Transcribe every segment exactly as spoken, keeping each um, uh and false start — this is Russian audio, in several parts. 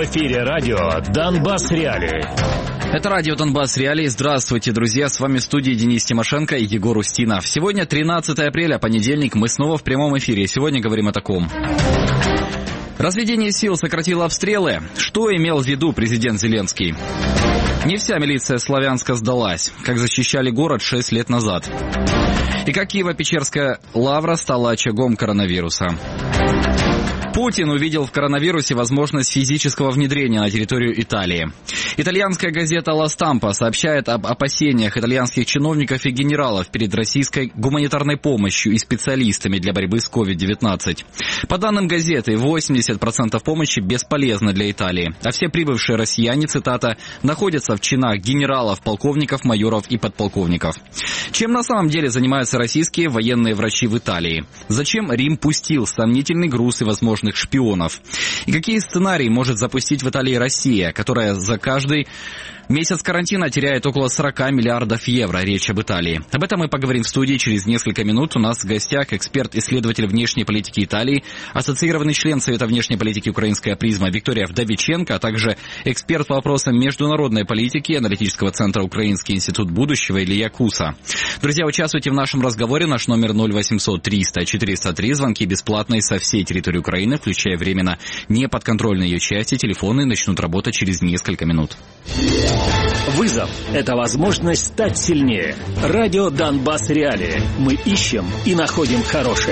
эфире радио «Донбасс Реалии». Это радио «Донбасс Реалии». Здравствуйте, друзья. С вами в студии Денис Тимошенко и Егор Устинов. Сегодня тринадцатое апреля, понедельник. Мы снова в прямом эфире. Сегодня говорим о таком. Разведение сил сократило обстрелы. Что имел в виду президент Зеленский? Не вся милиция Славянска сдалась, как защищали город шесть лет назад. И как Киево-Печерская лавра стала очагом коронавируса. Путин увидел в коронавирусе возможность физического внедрения на территорию Италии. Итальянская газета «Ла Стампа» сообщает об опасениях итальянских чиновников и генералов перед российской гуманитарной помощью и специалистами для борьбы с ковид девятнадцать. По данным газеты, восемьдесят процентов помощи бесполезны для Италии, а все прибывшие россияне, цитата, находятся в чинах генералов, полковников, майоров и подполковников. Чем на самом деле занимаются российские военные врачи в Италии? Зачем Рим пустил сомнительный груз и возможных шпионов? И какие сценарии может запустить в Италии Россия, которая за каждый месяц карантина теряет около сорок миллиардов евро? Речь об Италии. Об этом мы поговорим в студии через несколько минут. У нас в гостях эксперт-исследователь внешней политики Италии, ассоциированный член Совета внешней политики «Украинская призма» Виктория Вдовиченко, а также эксперт по вопросам международной политики аналитического центра «Украинский институт будущего» Илья Куса. Друзья, участвуйте в нашем разговоре. Наш номер ноль восемьсот триста четыреста три. Звонки бесплатные со всей территории Украины, включая временно неподконтрольные ее части. Телефоны начнут работать через несколько минут. Вызов – это возможность стать сильнее. Радио «Донбасс Реалии». Мы ищем и находим хорошее.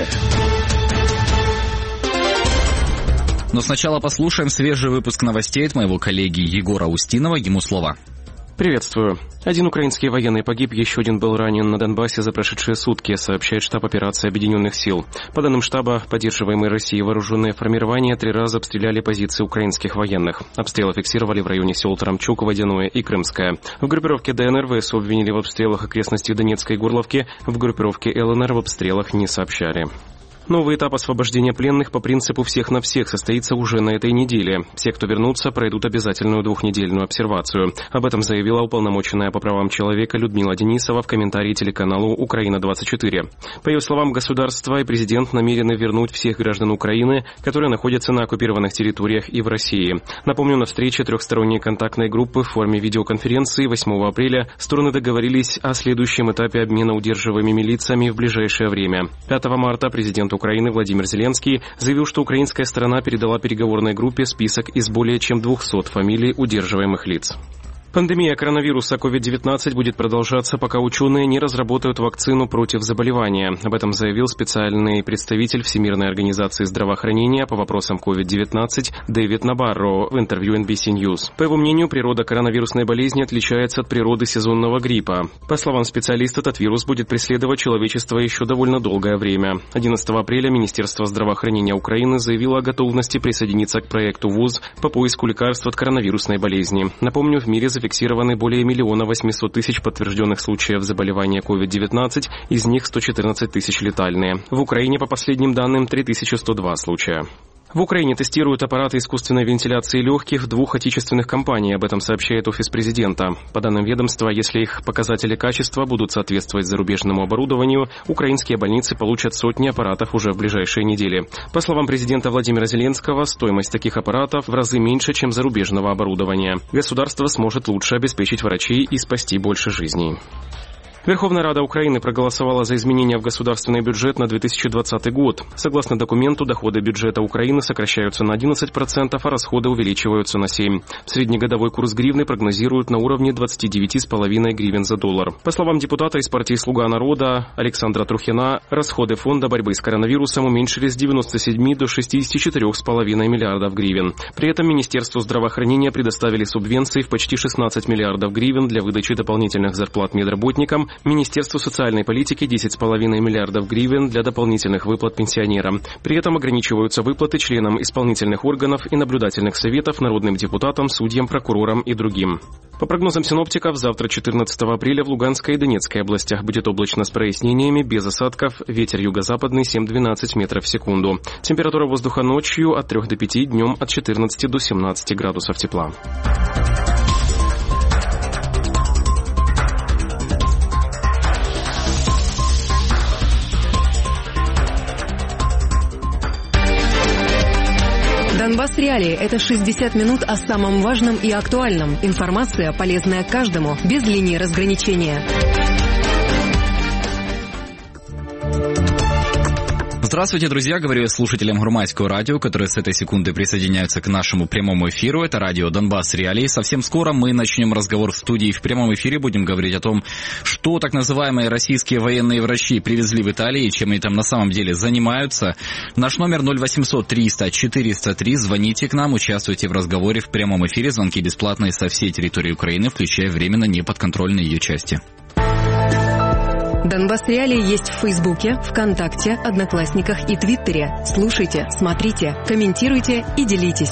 Но сначала послушаем свежий выпуск новостей от моего коллеги Егора Устинова. Ему слово. Приветствую. Один украинский военный погиб, еще один был ранен на Донбассе за прошедшие сутки, сообщает штаб операции Объединенных сил. По данным штаба, поддерживаемые Россией вооруженные формирования три раза обстреляли позиции украинских военных. Обстрелы фиксировали в районе сел Тарамчук, Водяное и Крымское. В группировке ДНР ВСУ обвинили в обстрелах окрестностей Донецкой и Горловки, в группировке ЛНР в обстрелах не сообщали. Новый этап освобождения пленных по принципу «всех на всех» состоится уже на этой неделе. Все, кто вернутся, пройдут обязательную двухнедельную обсервацию. Об этом заявила уполномоченная по правам человека Людмила Денисова в комментарии телеканалу «Украина двадцать четыре». По ее словам, государство и президент намерены вернуть всех граждан Украины, которые находятся на оккупированных территориях и в России. Напомню, на встрече трехсторонней контактной группы в форме видеоконференции восьмого апреля стороны договорились о следующем этапе обмена удерживаемыми лицами в ближайшее время. пятого марта президент Украины Владимир Зеленский заявил, что украинская сторона передала переговорной группе список из более чем двухсот фамилий удерживаемых лиц. Пандемия коронавируса ковид девятнадцать будет продолжаться, пока ученые не разработают вакцину против заболевания. Об этом заявил специальный представитель Всемирной организации здравоохранения по вопросам ковид девятнадцать Дэвид Набарро в интервью эн би си News. По его мнению, природа коронавирусной болезни отличается от природы сезонного гриппа. По словам специалиста, этот вирус будет преследовать человечество еще довольно долгое время. одиннадцатого апреля Министерство здравоохранения Украины заявило о готовности присоединиться к проекту ВУЗ по поиску лекарств от коронавирусной болезни. Напомню, в мире зафиксированы более миллиона восьмисот тысяч подтвержденных случаев заболевания ковид девятнадцать, из них сто четырнадцать тысяч летальные. В Украине, по последним данным, три тысячи сто два случая. В Украине тестируют аппараты искусственной вентиляции легких двух отечественных компаний, об этом сообщает офис президента. По данным ведомства, если их показатели качества будут соответствовать зарубежному оборудованию, украинские больницы получат сотни аппаратов уже в ближайшие недели. По словам президента Владимира Зеленского, стоимость таких аппаратов в разы меньше, чем зарубежного оборудования. Государство сможет лучше обеспечить врачей и спасти больше жизней. Верховная Рада Украины проголосовала за изменения в государственный бюджет на две тысячи двадцатый год. Согласно документу, доходы бюджета Украины сокращаются на одиннадцать процентов, а расходы увеличиваются на семь процентов. Среднегодовой курс гривны прогнозируют на уровне двадцать девять целых пять десятых гривен за доллар. По словам депутата из партии «Слуга народа» Александра Трухина, расходы фонда борьбы с коронавирусом уменьшились с девяноста семи до шестидесяти четырёх целых пяти десятых миллиардов гривен. При этом Министерству здравоохранения предоставили субвенции в почти шестнадцать миллиардов гривен для выдачи дополнительных зарплат медработникам, Министерству социальной политики десять целых пять десятых миллиардов гривен для дополнительных выплат пенсионерам. При этом ограничиваются выплаты членам исполнительных органов и наблюдательных советов, народным депутатам, судьям, прокурорам и другим. По прогнозам синоптиков, завтра, четырнадцатого апреля, в Луганской и Донецкой областях будет облачно с прояснениями, без осадков, ветер юго-западный семь-двенадцать метров в секунду. Температура воздуха ночью от трёх до пяти, днем от четырнадцати до семнадцати градусов тепла. Донбасс Реалии – это шестьдесят минут о самом важном и актуальном. Информация, полезная каждому, без линии разграничения. Здравствуйте, друзья, говорю я слушателям Громадского радио, которые с этой секунды присоединяются к нашему прямому эфиру. Это радио Донбасс Реалии. Совсем скоро мы начнем разговор в студии. В прямом эфире будем говорить о том, что так называемые российские военные врачи привезли в Италию и чем они там на самом деле занимаются. Наш номер ноль восемьсот триста четыреста три. Звоните к нам, участвуйте в разговоре в прямом эфире. Звонки бесплатные со всей территории Украины, включая временно неподконтрольные ее части. Донбасс Реалии есть в Фейсбуке, ВКонтакте, Одноклассниках и Твиттере. Слушайте, смотрите, комментируйте и делитесь.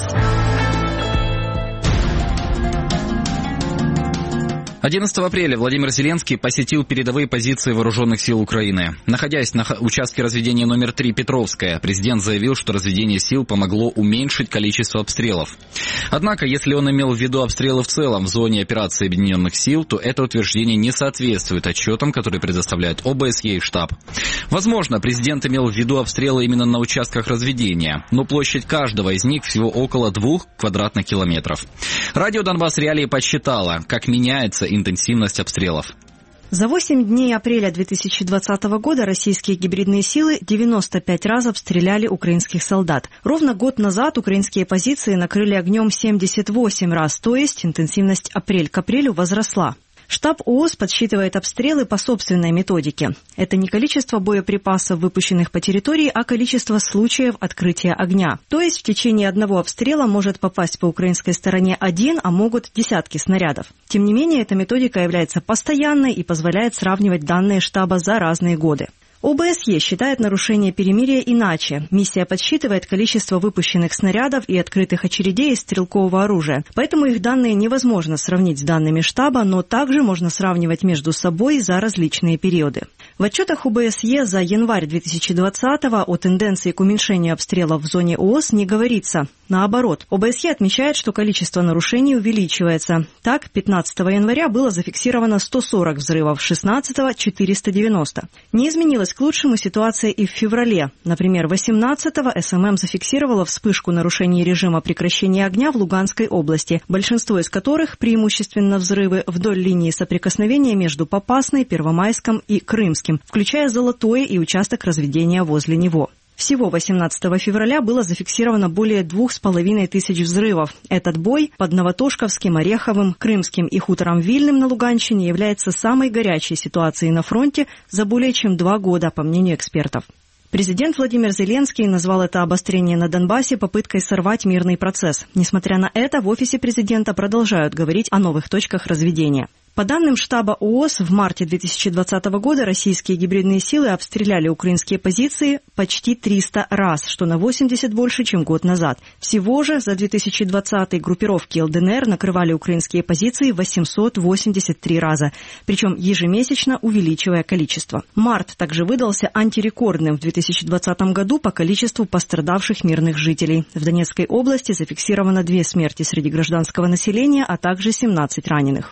одиннадцатого апреля Владимир Зеленский посетил передовые позиции вооруженных сил Украины. Находясь на участке разведения номер три Петровская, президент заявил, что разведение сил помогло уменьшить количество обстрелов. Однако, если он имел в виду обстрелы в целом в зоне операции Объединенных сил, то это утверждение не соответствует отчетам, которые предоставляют ОБСЕ и штаб. Возможно, президент имел в виду обстрелы именно на участках разведения, но площадь каждого из них всего около двух квадратных километров. Радио Донбасс Реалии подсчитало, как меняется интенсивность обстрелов. За восемь дней апреля две тысячи двадцатого года российские гибридные силы девяносто пять раз обстреляли украинских солдат. Ровно год назад украинские позиции накрыли огнем семьдесят восемь раз, то есть интенсивность апрель к апрелю возросла. Штаб ООС подсчитывает обстрелы по собственной методике. Это не количество боеприпасов, выпущенных по территории, а количество случаев открытия огня. То есть в течение одного обстрела может попасть по украинской стороне один, а могут десятки снарядов. Тем не менее, эта методика является постоянной и позволяет сравнивать данные штаба за разные годы. ОБСЕ считает нарушение перемирия иначе. Миссия подсчитывает количество выпущенных снарядов и открытых очередей из стрелкового оружия. Поэтому их данные невозможно сравнить с данными штаба, но также можно сравнивать между собой за различные периоды. В отчетах ОБСЕ за январь две тысячи двадцатого о тенденции к уменьшению обстрелов в зоне ООС не говорится. Наоборот, ОБСЕ отмечает, что количество нарушений увеличивается. Так, пятнадцатого января было зафиксировано сто сорок взрывов, шестнадцатого – четыреста девяносто. Не изменилась к лучшему ситуация и в феврале. Например, восемнадцатого СММ зафиксировала вспышку нарушений режима прекращения огня в Луганской области, большинство из которых, преимущественно взрывы, вдоль линии соприкосновения между Попасной, Первомайском и Крымским, включая Золотое и участок разведения возле него. Всего восемнадцатого февраля было зафиксировано более двух с половиной тысяч взрывов. Этот бой под Новотошковским, Ореховым, Крымским и хутором Вильным на Луганщине является самой горячей ситуацией на фронте за более чем два года, по мнению экспертов. Президент Владимир Зеленский назвал это обострение на Донбассе попыткой сорвать мирный процесс. Несмотря на это, в офисе президента продолжают говорить о новых точках разведения. По данным штаба ООС, в марте две тысячи двадцатого года российские гибридные силы обстреляли украинские позиции почти триста раз, что на восемьдесят больше, чем год назад. Всего же за две тысячи двадцатый группировки ЛДНР накрывали украинские позиции восемьсот восемьдесят три раза, причем ежемесячно увеличивая количество. Март также выдался антирекордным в две тысячи двадцатом году по количеству пострадавших мирных жителей. В Донецкой области зафиксировано две смерти среди гражданского населения, а также семнадцать раненых.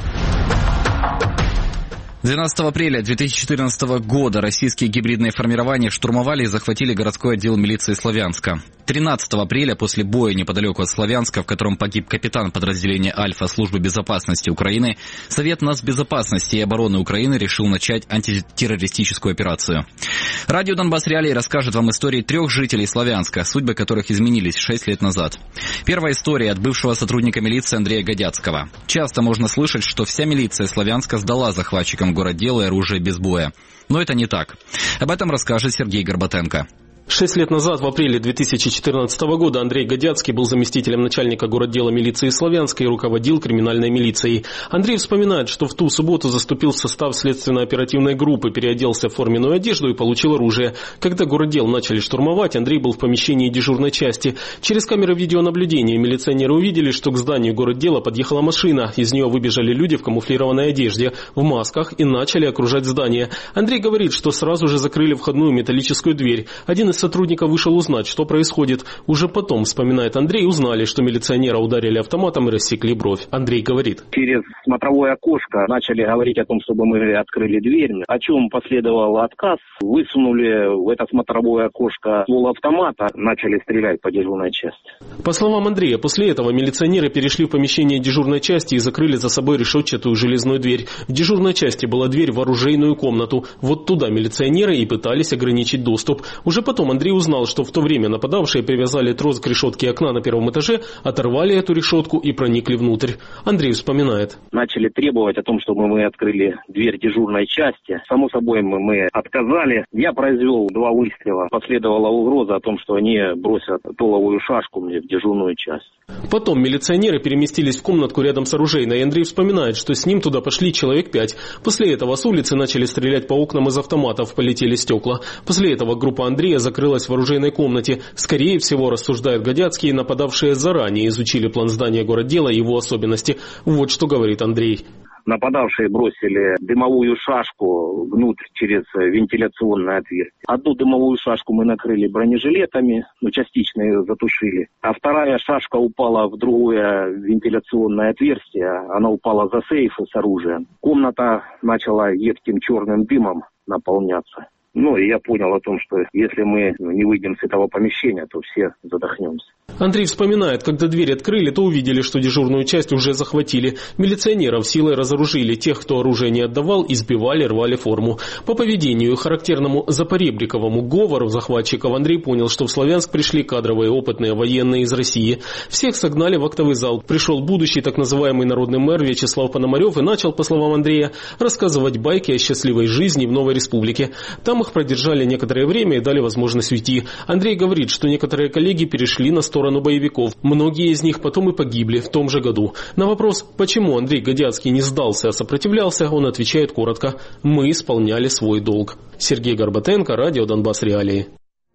двенадцатого апреля две тысячи четырнадцатого года российские гибридные формирования штурмовали и захватили городской отдел милиции Славянска. тринадцатого апреля после боя неподалеку от Славянска, в котором погиб капитан подразделения «Альфа» службы безопасности Украины, Совет нацбезопасности и обороны Украины решил начать антитеррористическую операцию. Радио Донбасс Реалии расскажет вам истории трех жителей Славянска, судьбы которых изменились шесть лет назад. Первая история от бывшего сотрудника милиции Андрея Годяцкого. Часто можно слышать, что вся милиция Славянска сдала захватчикам городдела и оружие без боя. Но это не так. Об этом расскажет Сергей Горбатенко. Шесть лет назад, в апреле две тысячи четырнадцатого года, Андрей Годяцкий был заместителем начальника городдела милиции Славянска и руководил криминальной милицией. Андрей вспоминает, что в ту субботу заступил в состав следственно-оперативной группы, переоделся в форменную одежду и получил оружие. Когда городдел начали штурмовать, Андрей был в помещении дежурной части. Через камеры видеонаблюдения милиционеры увидели, что к зданию городдела подъехала машина. Из нее выбежали люди в камуфлированной одежде, в масках и начали окружать здание. Андрей говорит, что сразу же закрыли входную металлическую дверь. Один из из сотрудников вышел узнать, что происходит. Уже потом, вспоминает Андрей, узнали, что милиционера ударили автоматом и рассекли бровь. Андрей говорит. Через смотровое окошко начали говорить о том, чтобы мы открыли дверь, о чем последовал отказ. Высунули в это смотровое окошко ствол автомата, начали стрелять по дежурной части. По словам Андрея, после этого милиционеры перешли в помещение дежурной части и закрыли за собой решетчатую железную дверь. В дежурной части была дверь в оружейную комнату. Вот туда милиционеры и пытались ограничить доступ. Уже потом Андрей узнал, что в то время нападавшие привязали трос к решетке окна на первом этаже, оторвали эту решетку и проникли внутрь. Андрей вспоминает. Начали требовать о том, чтобы мы открыли дверь дежурной части. Само собой мы, мы отказали. Я произвел два выстрела. Последовала угроза о том, что они бросят толовую шашку мне в дежурную часть. Потом милиционеры переместились в комнатку рядом с оружейной, и Андрей вспоминает, что с ним туда пошли человек пять. После этого с улицы начали стрелять по окнам из автоматов, полетели стекла. После этого группа Андрея закрылась в оружейной комнате. Скорее всего, рассуждает Годяцкий, нападавшие заранее изучили план здания городдела и его особенности. Вот что говорит Андрей. Нападавшие бросили дымовую шашку внутрь через вентиляционное отверстие. Одну дымовую шашку мы накрыли бронежилетами, ну, частично ее затушили. А вторая шашка упала в другое вентиляционное отверстие. Она упала за сейф с оружием. Комната начала едким черным дымом наполняться. Ну, и я понял о том, что если мы не выйдем с этого помещения, то все задохнемся. Андрей вспоминает, когда дверь открыли, то увидели, что дежурную часть уже захватили. Милиционеров силой разоружили. Тех, кто оружие не отдавал, избивали, рвали форму. По поведению, характерному запоребриковому говору захватчиков, Андрей понял, что в Славянск пришли кадровые опытные военные из России. Всех согнали в актовый зал. Пришел будущий так называемый народный мэр Вячеслав Пономарев и начал, по словам Андрея, рассказывать байки о счастливой жизни в новой республике. Там их продержали некоторое время и дали возможность уйти. Андрей говорит, что некоторые коллеги перешли на сторону боевиков. Многие из них потом и погибли в том же году. На вопрос, почему Андрей Годяцкий не сдался, а сопротивлялся, он отвечает коротко: «Мы исполняли свой долг». Сергей Горбатенко, радио «Донбасс Реалии».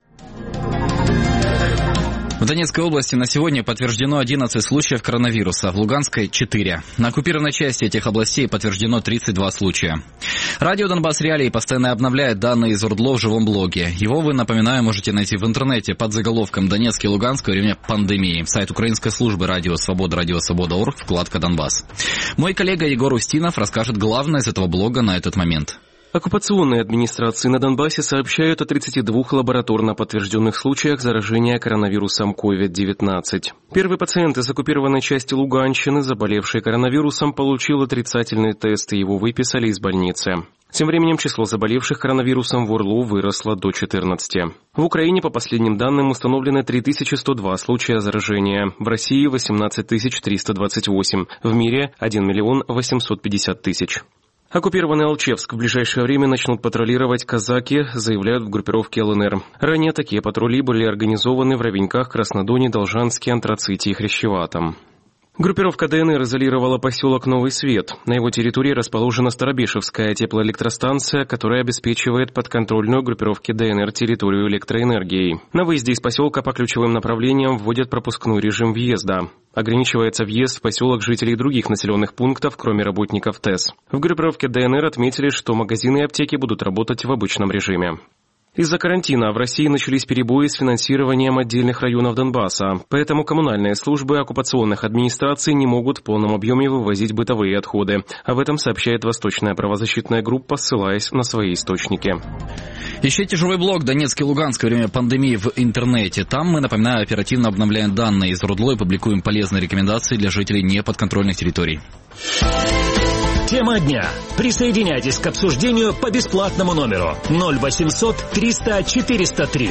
В Донецкой области на сегодня подтверждено одиннадцать случаев коронавируса, в Луганской – четыре. На оккупированной части этих областей подтверждено тридцать два случая. Радио «Донбасс Реалии» постоянно обновляет данные из ОРДЛО в живом блоге. Его вы, напоминаю, можете найти в интернете под заголовком «Донецк и Луганск во время пандемии». Сайт украинской службы «Радио Свобода», «Радио Свобода точка орг», вкладка «Донбасс». Мой коллега Егор Устинов расскажет главное из этого блога на этот момент. Оккупационные администрации на Донбассе сообщают о тридцати двух лабораторно подтвержденных случаях заражения коронавирусом ковид девятнадцать. Первый пациент из оккупированной части Луганщины, заболевший коронавирусом, получил отрицательный тест, и его выписали из больницы. Тем временем число заболевших коронавирусом в ОРДЛО выросло до четырнадцати. В Украине, по последним данным, установлены три тысячи сто два случая заражения. В России восемнадцать тысяч триста двадцать восемь. В мире один миллион восемьсот пятьдесят тысяч. Оккупированный Алчевск в ближайшее время начнут патрулировать казаки, заявляют в группировке ЛНР. Ранее такие патрули были организованы в Ровеньках, Краснодоне, Должанске, Антраците и Хрящеватом. Группировка ДНР изолировала поселок Новый Свет. На его территории расположена Старобешевская теплоэлектростанция, которая обеспечивает подконтрольную группировке ДНР территорию электроэнергией. На выезде из поселка по ключевым направлениям вводят пропускной режим въезда. Ограничивается въезд в поселок жителей других населенных пунктов, кроме работников ТЭС. В группировке ДНР отметили, что магазины и аптеки будут работать в обычном режиме. Из-за карантина в России начались перебои с финансированием отдельных районов Донбасса, поэтому коммунальные службы оккупационных администраций не могут в полном объеме вывозить бытовые отходы. Об этом сообщает Восточная правозащитная группа, ссылаясь на свои источники. Ищите живой блог «Донецк и Луганск во время пандемии» в интернете. Там мы, напоминаю, оперативно обновляем данные из ОРДЛО и публикуем полезные рекомендации для жителей неподконтрольных территорий. Тема дня. Присоединяйтесь к обсуждению по бесплатному номеру ноль восемьсот триста четыреста три.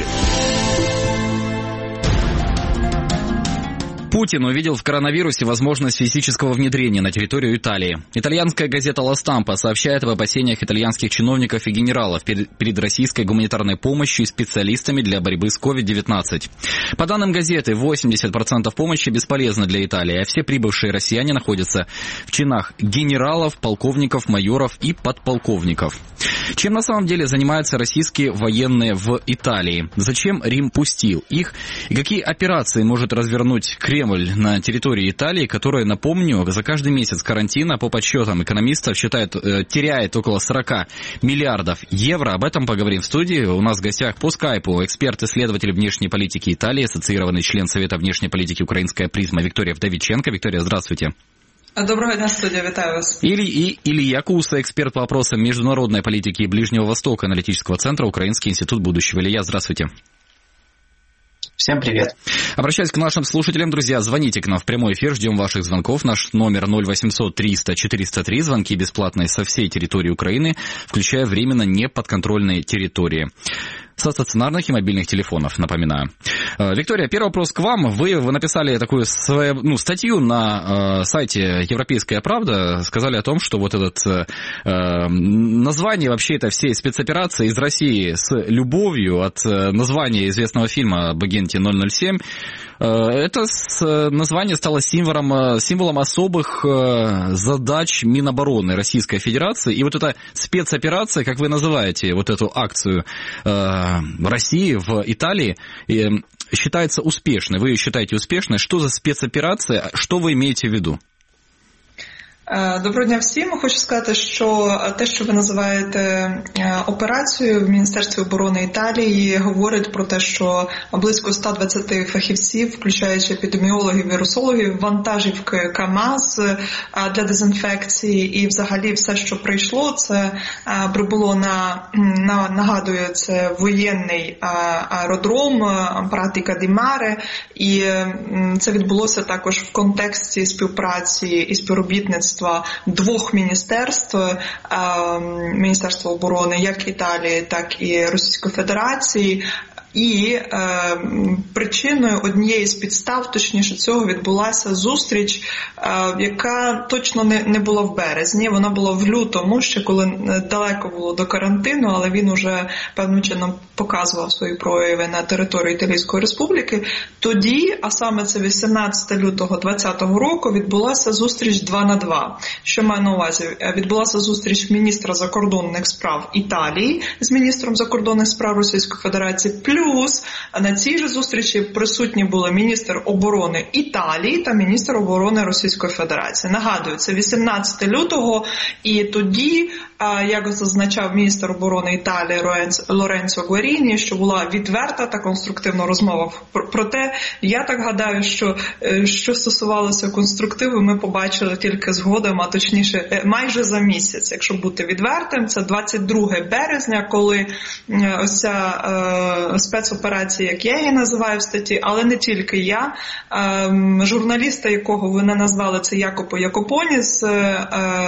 Путин увидел в коронавирусе возможность физического внедрения на территорию Италии. Итальянская газета «Ла Стампа» сообщает об опасениях итальянских чиновников и генералов перед российской гуманитарной помощью и специалистами для борьбы с ковид девятнадцать. По данным газеты, восемьдесят процентов помощи бесполезны для Италии, а все прибывшие россияне находятся в чинах генералов, полковников, майоров и подполковников. Чем на самом деле занимаются российские военные в Италии? Зачем Рим пустил их? И какие операции может развернуть Кремль Кремль на территории Италии, которая, напомню, за каждый месяц карантина, по подсчетам экономистов, считает, теряет около сорок миллиардов евро. Об этом поговорим в студии. У нас в гостях по скайпу эксперт-исследователь внешней политики Италии, ассоциированный член Совета внешней политики «Украинская призма» Виктория Вдовиченко. Виктория, здравствуйте. Доброго дня, студия, вітаю вас. Или, и, Илья Куса, эксперт по вопросам международной политики и Ближнего Востока, аналитического центра «Украинский институт будущего». Илья, здравствуйте. Всем привет. Обращаюсь к нашим слушателям, друзья, звоните к нам в прямой эфир, ждем ваших звонков. Наш номер ноль восемьсот триста четыреста три, звонки бесплатные со всей территории Украины, включая временно неподконтрольные территории. Со стационарных и мобильных телефонов, напоминаю. Виктория, первый вопрос к вам. Вы, вы написали такую свою, ну, статью на э, сайте «Европейская правда», сказали о том, что вот это э, название вообще это всей спецоперации из России с любовью от э, названия известного фильма об агенте ноль ноль семь. Э, это с, название стало символом, символом особых э, задач Минобороны Российской Федерации. И вот эта спецоперация, как вы называете вот эту акцию э, России в Италии, считается успешной. Вы ее считаете успешной. Что за спецоперация? Что вы имеете в виду? Доброго дня всім. Хочу сказати, що те, що ви називаєте операцією в Міністерстві оборони Італії, говорить про те, що близько сто двадцять фахівців, включаючи епідеміологів, вірусологів, вантажівки КАМАЗ для дезінфекції і взагалі все, що прийшло, це прибуло на, на нагадую, це воєнний аеродром Пратіка ді Маре, і це відбулося також в контексті співпраці і співробітництва двох міністерств, Міністерства оборони як Італії, так і Російської Федерації. І е, причиною однієї з підстав, точніше цього, відбулася зустріч, е, яка точно не, не була в березні, вона була в лютому, ще коли далеко було до карантину, але він уже певним чином показував свої прояви на території Італійської Республіки. Тоді, а саме це вісімнадцятого лютого двадцятого року, відбулася зустріч два на два. Що маю на увазі? Відбулася зустріч міністра закордонних справ Італії з міністром закордонних справ Російської Федерації, плюс на цій же зустрічі присутні були міністр оборони Італії та міністр оборони Російської Федерації. Нагадую, це вісімнадцятого лютого, і тоді, як зазначав міністр оборони Італії Лоренцо Гуаріні, що була відверта та конструктивна розмова. Проте, я так гадаю, що що стосувалося конструктиву, ми побачили тільки згодом, а точніше майже за місяць. Якщо бути відвертим, це двадцять друге березня, коли ось ця е, спецоперація, як я її називаю в статті, але не тільки я, е, журналіста, якого ви не назвали, це Якопо Якопоні з, е,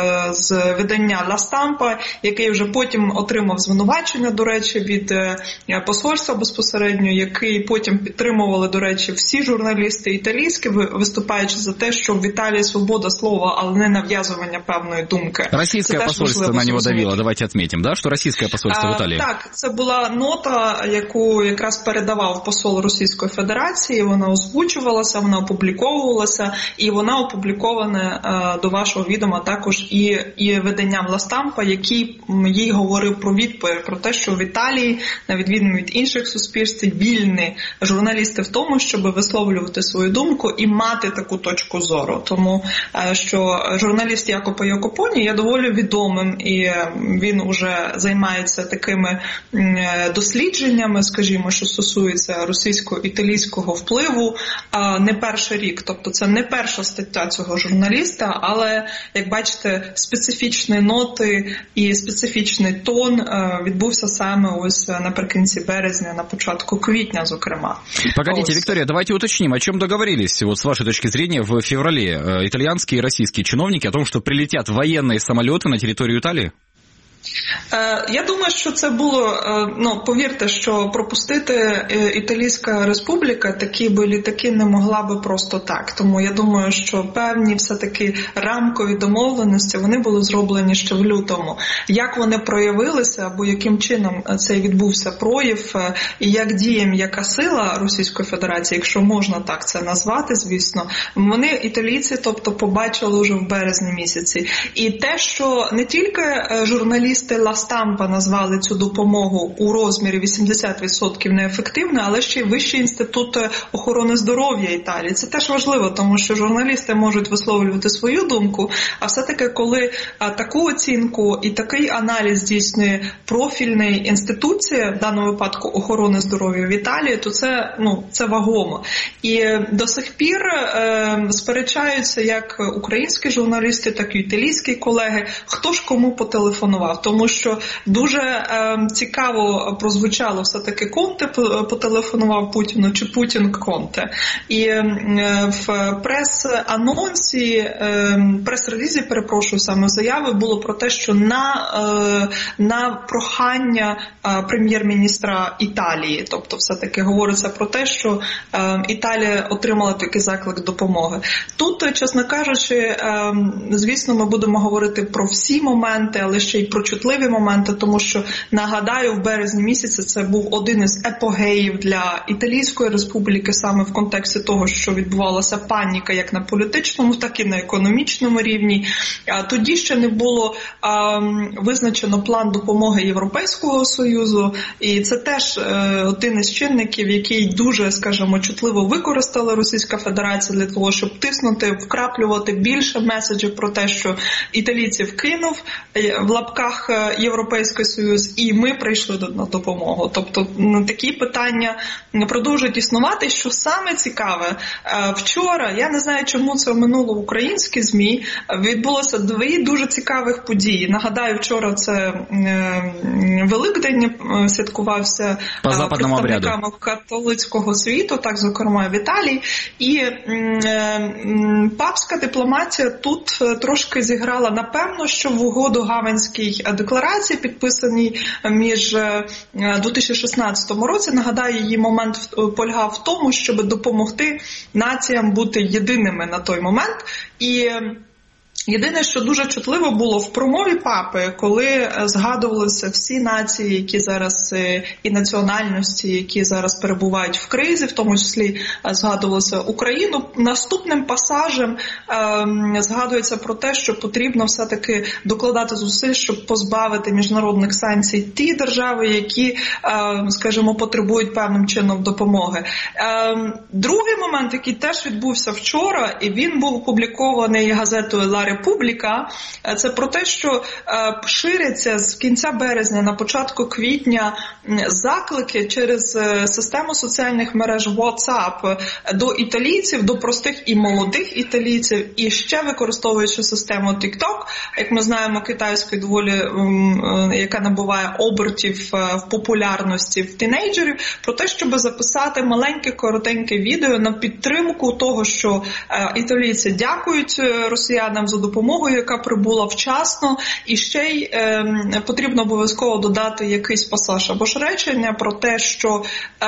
з видання Ла Стампа, який вже потім отримав звинувачення, до речі, від е, посольства безпосередньо, який потім підтримували, до речі, всі журналісти італійські, виступаючи за те, що в Італії свобода слова, але не нав'язування певної думки. Російське посольство на нього давило, давайте відмітимо, да? Що російське посольство в Італії? А, так, це була нота, яку якраз передавав посол Російської Федерації, вона озвучувалася, вона опубліковувалася, і вона опублікована а, до вашого відома також і, і виданням Ла Стампа, який їй говорив про відповідь, про те, що в Італії, на відміну від інших суспільств, вільні журналісти в тому, щоб висловлювати свою думку і мати таку точку зору. Тому, що журналіст Якопо Якопоні є доволі відомим, і він уже займається такими дослідженнями, скажімо, що стосується російсько-італійського впливу не перший рік. Тобто це не перша стаття цього журналіста, але, як бачите, специфічні ноти і специфічний тон відбувся саме ось наприкінці березня, на початку квітня, зокрема. Погодите, ось. Виктория, давайте уточним, о чем договорились, вот с вашей точки зрения, в феврале итальянские и российские чиновники о том, что прилетят военные самолеты на территорию Италии? Я думаю, що це було, ну, повірте, що пропустити Італійська Республіка такі би літаки не могла би просто так. Тому я думаю, що певні все-таки рамкові домовленості, вони були зроблені ще в лютому. Як вони проявилися, або яким чином цей відбувся прояв, і як діє м'яка сила Російської Федерації, якщо можна так це назвати, звісно, вони, італійці, тобто, побачили вже в березні місяці. І те, що не тільки журналісти журналісти Ла Стампа назвали цю допомогу у розмірі вісімдесят відсотків неефективною, але ще й Вищий інститут охорони здоров'я Італії. Це теж важливо, тому що журналісти можуть висловлювати свою думку, а все-таки коли таку оцінку і такий аналіз здійснює профільна інституція, в даному випадку охорони здоров'я в Італії, то це, ну, це вагомо. І до сих пір е, сперечаються як українські журналісти, так і італійські колеги, хто ж кому потелефонував. Тому що дуже е, цікаво прозвучало все-таки Конте потелефонував Путіну чи Путін Конте. І е, в прес-анонсі, е, прес-релізі, перепрошую, саме заяви було про те, що на, е, на прохання е, прем'єр-міністра Італії, тобто все-таки говориться про те, що е, Італія отримала такий заклик допомоги. Тут, чесно кажучи, е, звісно, ми будемо говорити про всі моменти, але ще й про чутливі моменти, тому що, нагадаю, в березні місяці це був один із епогеїв для Італійської республіки, саме в контексті того, що відбувалася паніка як на політичному, так і на економічному рівні. Тоді ще не було е, визначено план допомоги Європейського Союзу, і це теж е, один із чинників, який дуже, скажімо, чутливо використала Російська Федерація для того, щоб тиснути, вкраплювати більше меседжів про те, що італійців кинув в лапках Європейський Союз, і ми прийшли на допомогу. Тобто такі питання продовжують існувати. Що саме цікаве, вчора, я не знаю, чому це оминуло українські ЗМІ, відбулося дві дуже цікавих події. Нагадаю, вчора це Великдень святкувався представниками католицького світу, так, зокрема в Італії, і папська дипломатія тут трошки зіграла, напевно, що в угоду Гаванській декларації, підписаній між дві тисячі шістнадцятому році, нагадаю, її момент полягав в тому, щоб допомогти націям бути єдиними на той момент. І єдине, що дуже чутливо було в промові папи, коли згадувалися всі нації, які зараз, і національності, які зараз перебувають в кризі, в тому числі згадувалося Україну, наступним пасажем е, згадується про те, що потрібно все-таки докладати зусиль, щоб позбавити міжнародних санкцій ті держави, які, е, скажімо, потребують певним чином допомоги. Е, другий момент, який теж відбувся вчора, і він був опублікований газетою «Ла Републіка», це про те, що е, ширяться з кінця березня на початку квітня заклики через е, систему соціальних мереж WhatsApp до італійців, до простих і молодих італійців, і ще використовуючи систему TikTok, як ми знаємо, китайської доволі, е, яка набуває обертів е, в популярності в тінейджерів, про те, щоб записати маленьке, коротеньке відео на підтримку того, що е, італійці дякують росіянам за допомогою, яка прибула вчасно, і ще й е, потрібно обов'язково додати якийсь пасаж або ж речення про те, що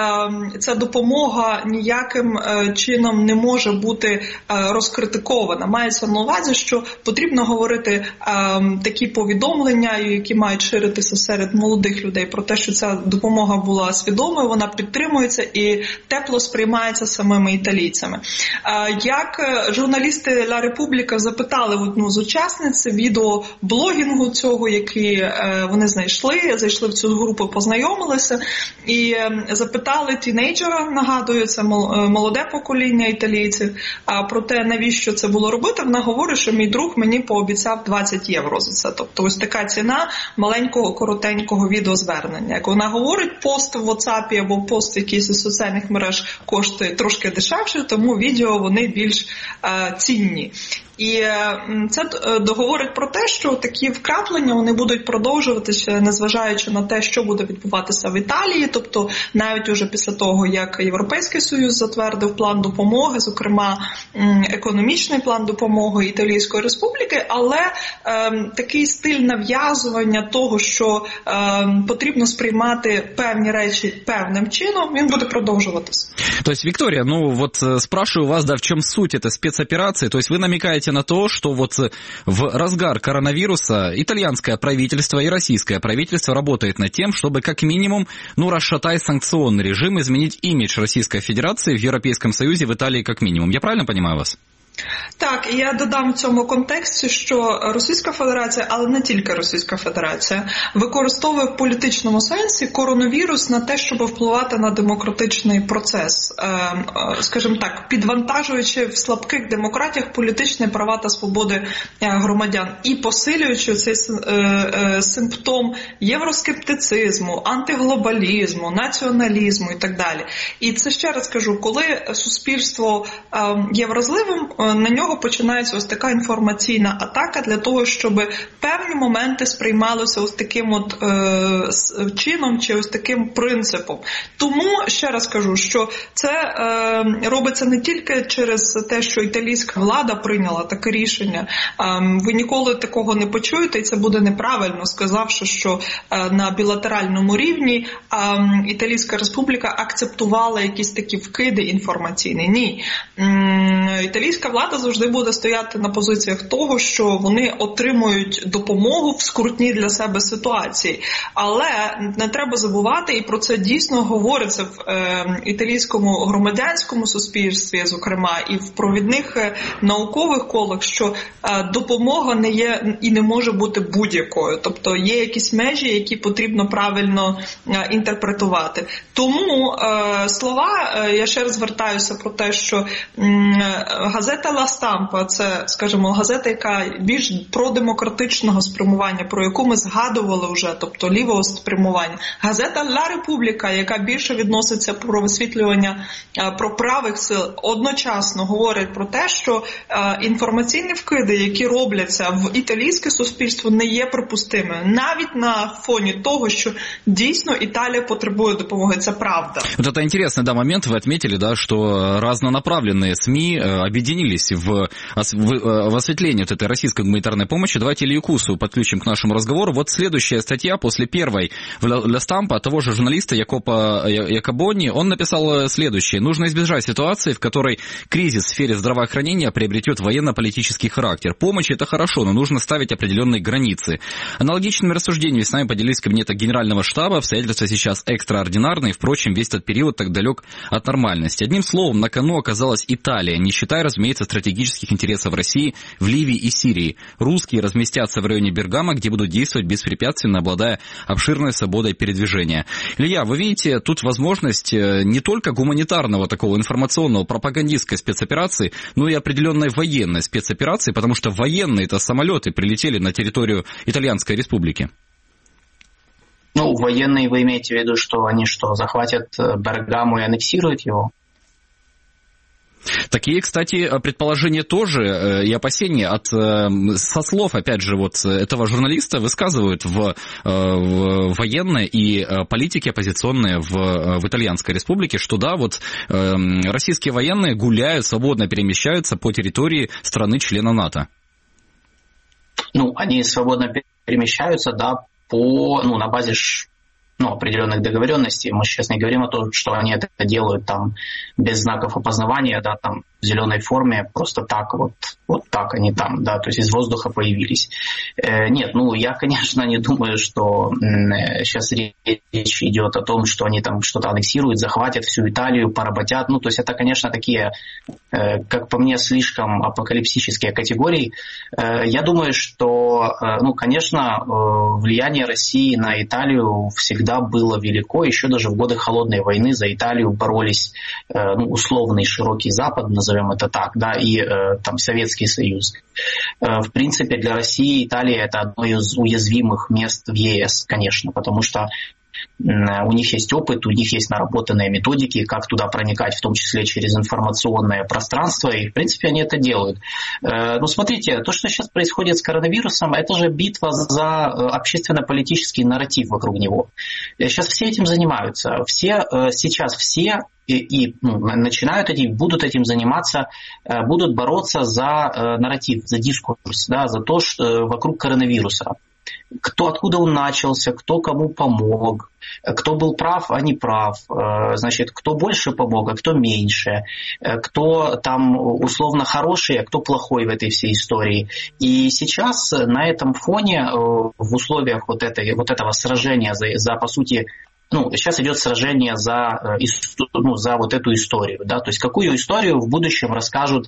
е, ця допомога ніяким е, чином не може бути е, розкритикована. Мається на увазі, що потрібно говорити е, такі повідомлення, які мають ширитися серед молодих людей, про те, що ця допомога була свідомою, вона підтримується і тепло сприймається самими італійцями. Е, як журналісти «Ла Републіка» запитали одну з учасниць відеоблогінгу цього, який е, вони знайшли, зайшли в цю групу, познайомилися і е, запитали тінейджера, нагадую, це молоде покоління італійців, а про те, навіщо це було робити. Вона говорить, що мій друг мені пообіцяв двадцять євро за це. Тобто ось така ціна маленького, коротенького відеозвернення. Як вона говорить, пост в WhatsApp або пост в якійсь із соціальних мереж коштує трошки дешевше, тому відео вони більш е, цінні. І це договорить про те, що такі вкраплення вони будуть продовжуватися, незважаючи на те, що буде відбуватися в Італії, тобто навіть уже після того, як Європейський Союз затвердив план допомоги, зокрема економічний план допомоги Італійської Республіки, але е, такий стиль нав'язування того, що е, потрібно сприймати певні речі певним чином, він буде продовжуватися. То есть, Виктория, ну вот спрашиваю вас, да, в чем суть этой спецоперации? То есть вы намекаете на то, что вот в разгар коронавируса итальянское правительство и российское правительство работает над тем, чтобы как минимум, ну, расшатать санкционный режим, изменить имидж Российской Федерации в Европейском Союзе, в Италии как минимум. Я правильно понимаю вас? Так, і я додам в цьому контексті, що Російська Федерація, але не тільки Російська Федерація, використовує в політичному сенсі коронавірус на те, щоб впливати на демократичний процес, скажімо так, підвантажуючи в слабких демократіях політичні права та свободи громадян і посилюючи цей симптом євроскептицизму, антиглобалізму, націоналізму і так далі. І це ще раз кажу, коли суспільство є вразливим, на нього починається ось така інформаційна атака для того, щоб певні моменти сприймалися ось таким от е, чином чи ось таким принципом. Тому, ще раз кажу, що це е, робиться не тільки через те, що італійська влада прийняла таке рішення. Е, ви ніколи такого не почуєте, і це буде неправильно, сказавши, що е, на білатеральному рівні е, Італійська республіка акцептувала якісь такі вкиди інформаційні. Ні. Е, італійська влада завжди буде стояти на позиціях того, що вони отримують допомогу в скрутній для себе ситуації. Але не треба забувати, і про це дійсно говориться в е, італійському громадянському суспільстві, зокрема, і в провідних е, наукових колах, що е, допомога не є і не може бути будь-якою. Тобто є якісь межі, які потрібно правильно е, інтерпретувати. Тому е, слова, е, я ще раз звертаюся про те, що е, газета «Ла Стампа» – це, скажімо, газета, яка більш продемократичного спрямування, про яку ми згадували вже, тобто лівого спрямування. Газета «Ла Републіка», яка більше відноситься про висвітлювання про правих сил, одночасно говорить про те, що інформаційні вкиди, які робляться в італійське суспільство, не є припустимими. Навіть на фоні того, що дійсно Італія потребує допомоги. Це правда. Вот это интересный, да, момент вы отметили, да, что разнонаправленные СМИ объединились в, в, в осветлении вот этой российской гуманитарной помощи. Давайте Илью Кусу подключим к нашему разговору. Вот следующая статья после первой в «Ла Стампа» того же журналиста Якопа Якобони. Он написал следующее. Нужно избежать ситуации, в которой кризис в сфере здравоохранения приобретет военно-политический характер. Помощь – это хорошо, но нужно ставить определенные границы. Аналогичными рассуждениями с нами поделились кабинета Генерального штаба. Обстоятельства сейчас экстраординарные. Впрочем, весь этот период так далек от нормальности. Одним словом, на кону оказалась Италия, не считая, разумеется, стратегических интересов России в Ливии и Сирии. Русские разместятся в районе Бергама, где будут действовать беспрепятственно, обладая обширной свободой передвижения. Илья, вы видите тут возможность не только гуманитарного такого информационного пропагандистской спецоперации, но и определенной военной спецоперации, потому что военные-то самолеты прилетели на территорию Итальянской Республики. Ну, военные вы имеете в виду, что они что, захватят Бергаму и аннексируют его? Такие, кстати, предположения тоже и опасения от, со слов, опять же, вот этого журналиста высказывают в, в военные и политики оппозиционные в, в Итальянской Республике, что да, вот российские военные гуляют, свободно перемещаются по территории страны-члена НАТО. Ну, они свободно перемещаются, да, по, ну, на базе ну, определенных договоренностей. Мы сейчас не говорим о том, что они это делают там без знаков опознавания, да, там в зеленой форме, просто так вот, вот так они там, да, то есть из воздуха появились. Э, нет, ну, я, конечно, не думаю, что э, сейчас речь идет о том, что они там что-то аннексируют, захватят всю Италию, поработят. Ну, то есть это, конечно, такие, э, как по мне, слишком апокалиптические категории. Э, я думаю, что, э, ну, конечно, э, влияние России на Италию всегда было велико. Еще даже в годы Холодной войны за Италию боролись, э, ну, условный широкий Запад, назовем это так, да, и э, там Советский Союз. Э, в принципе, для России Италия – это одно из уязвимых мест в ЕС, конечно, потому что у них есть опыт, у них есть наработанные методики, как туда проникать, в том числе через информационное пространство, и, в принципе, они это делают. Ну, смотрите, то, что сейчас происходит с коронавирусом, это же битва за общественно-политический нарратив вокруг него. Сейчас все этим занимаются. Все, сейчас все и, и ну, начинают этим, будут этим заниматься, будут бороться за нарратив, за дискурс, да, за то, что вокруг коронавируса. Кто, откуда он начался, кто кому помог, кто был прав, а не прав, значит, кто больше помог, а кто меньше, кто там условно хороший, а кто плохой в этой всей истории. И сейчас на этом фоне, в условиях вот, этой, вот этого сражения за, за, по сути, ну, сейчас идет сражение за, ну, за вот эту историю, да, то есть какую историю в будущем расскажут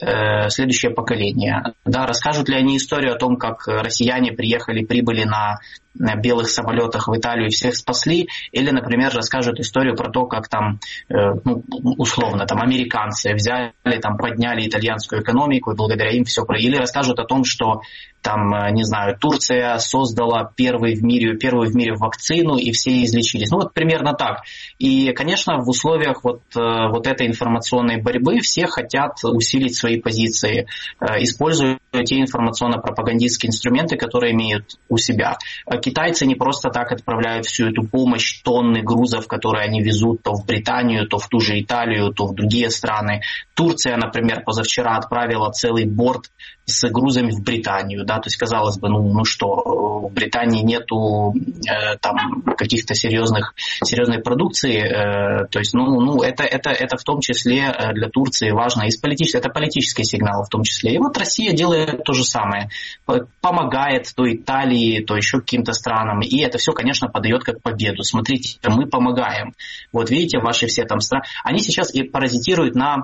э, следующее поколение. Да, расскажут ли они историю о том, как россияне приехали, прибыли на, на белых самолетах в Италию и всех спасли, или, например, расскажут историю про то, как там, э, ну, условно, там американцы взяли, там, подняли итальянскую экономику, и благодаря им все про... Или расскажут о том, что там, не знаю, Турция создала первый в мире, первую в мире вакцину, и все излечились. Ну, вот примерно так. И, конечно, в условиях вот, вот этой информационной борьбы все хотят усилить свои позиции, используя те информационно-пропагандистские инструменты, которые имеют у себя. Китайцы не просто так отправляют всю эту помощь, тонны грузов, которые они везут то в Британию, то в ту же Италию, то в другие страны. Турция, например, позавчера отправила целый борт с грузами в Британию, да, то есть, казалось бы, ну, ну что, в Британии нету э, там каких-то серьезных, серьезной продукции, э, то есть, ну, ну это, это, это в том числе для Турции важно, из политических, это политический сигнал в том числе. И вот Россия делает то же самое, помогает то Италии, то еще каким-то странам, и это все, конечно, подает как победу. Смотрите, мы помогаем. Вот видите, ваши все там страны, они сейчас и паразитируют на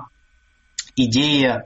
идее.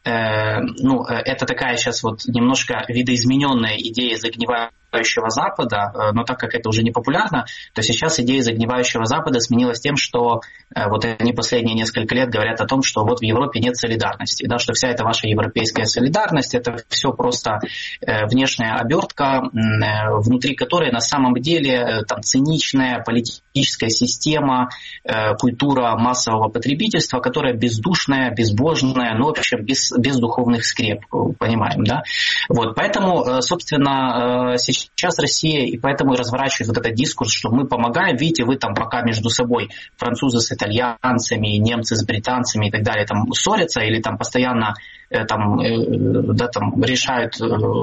Э, ну, это такая сейчас вот немножко видоизмененная идея загнивающего Запада, но так как это уже не популярно, то сейчас идея загнивающего Запада сменилась тем, что э, вот они последние несколько лет говорят о том, что вот в Европе нет солидарности, да, что вся эта ваша европейская солидарность, это все просто э, внешняя обертка, э, внутри которой на самом деле э, там циничная политическая система, э, культура массового потребительства, которая бездушная, безбожная, ну, в общем, без, без духовных скреп, понимаем, да. Вот, поэтому, собственно, сейчас Россия и поэтому и разворачивает вот этот дискурс, что мы помогаем, видите, вы там пока между собой французы с итальянцами, немцы с британцами и так далее там ссорятся или там постоянно там, да, там решают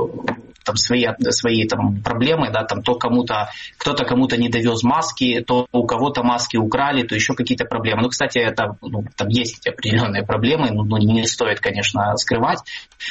там свои, свои там проблемы, да, там то кому-то, кто-то кому-то не довез маски, то у кого-то маски украли, то еще какие-то проблемы. Ну, кстати, это, ну, там есть определенные проблемы, ну, не стоит, конечно, скрывать.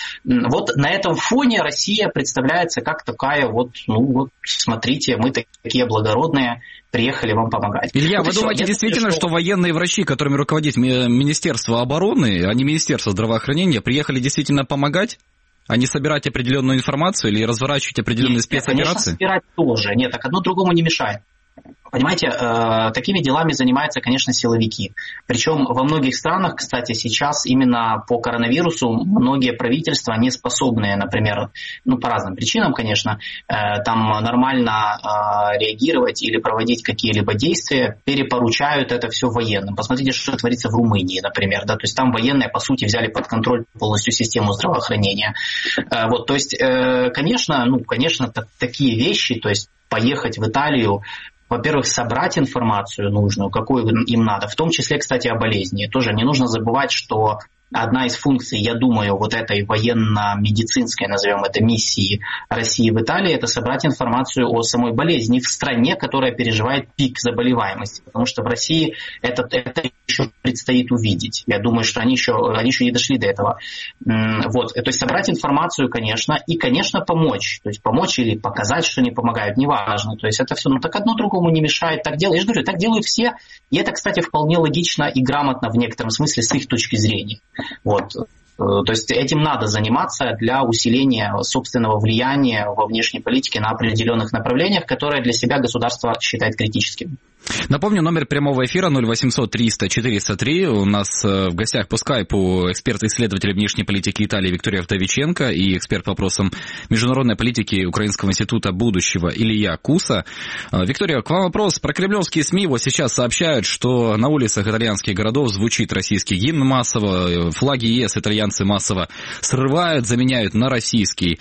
Вот на этом фоне Россия представляется как такая вот, ну вот, смотрите, мы такие благородные, приехали вам помогать. Илья, вот вы думаете все. действительно, что... что военные врачи, которыми руководит Министерство обороны, а не Министерство здравоохранения, приехали действительно помогать? А не собирать определенную информацию или разворачивать определенные Нет, спецоперации? Конечно, собирать тоже. Нет, так одно другому не мешает. Понимаете, э, такими делами занимаются, конечно, силовики. Причем во многих странах, кстати, сейчас именно по коронавирусу многие правительства не способны, например, ну по разным причинам, конечно, э, там нормально э, реагировать или проводить какие-либо действия, перепоручают это все военным. Посмотрите, что творится в Румынии, например, да, то есть там военные, по сути, взяли под контроль полностью систему здравоохранения. Э, вот, то есть, э, конечно, ну, конечно, т- такие вещи, то есть поехать в Италию, во-первых, собрать информацию нужную, какую им надо, в том числе, кстати, о болезни. Тоже не нужно забывать, что одна из функций, я думаю, вот этой военно-медицинской, назовем это, миссии России в Италии, это собрать информацию о самой болезни в стране, которая переживает пик заболеваемости. Потому что в России это, это еще предстоит увидеть. Я думаю, что они еще, они еще не дошли до этого. Вот. То есть собрать информацию, конечно, и, конечно, помочь. То есть помочь или показать, что не помогают, неважно. То есть это все, ну так одно другому не мешает. Так делают, я же говорю, так делают все. И это, кстати, вполне логично и грамотно в некотором смысле с их точки зрения. Вот. То есть этим надо заниматься для усиления собственного влияния во внешней политике на определенных направлениях, которые для себя государство считает критическими. Напомню, номер прямого эфира ноль восемьсот триста четыреста три. У нас в гостях по скайпу эксперт-исследователь внешней политики Италии Виктория Вдовиченко и эксперт по вопросам международной политики Украинского института будущего Илья Куса. Виктория, к вам вопрос. Про кремлевские СМИ вот сейчас сообщают, что на улицах итальянских городов звучит российский гимн массово, флаги ЕС итальянцы массово срывают, заменяют на российский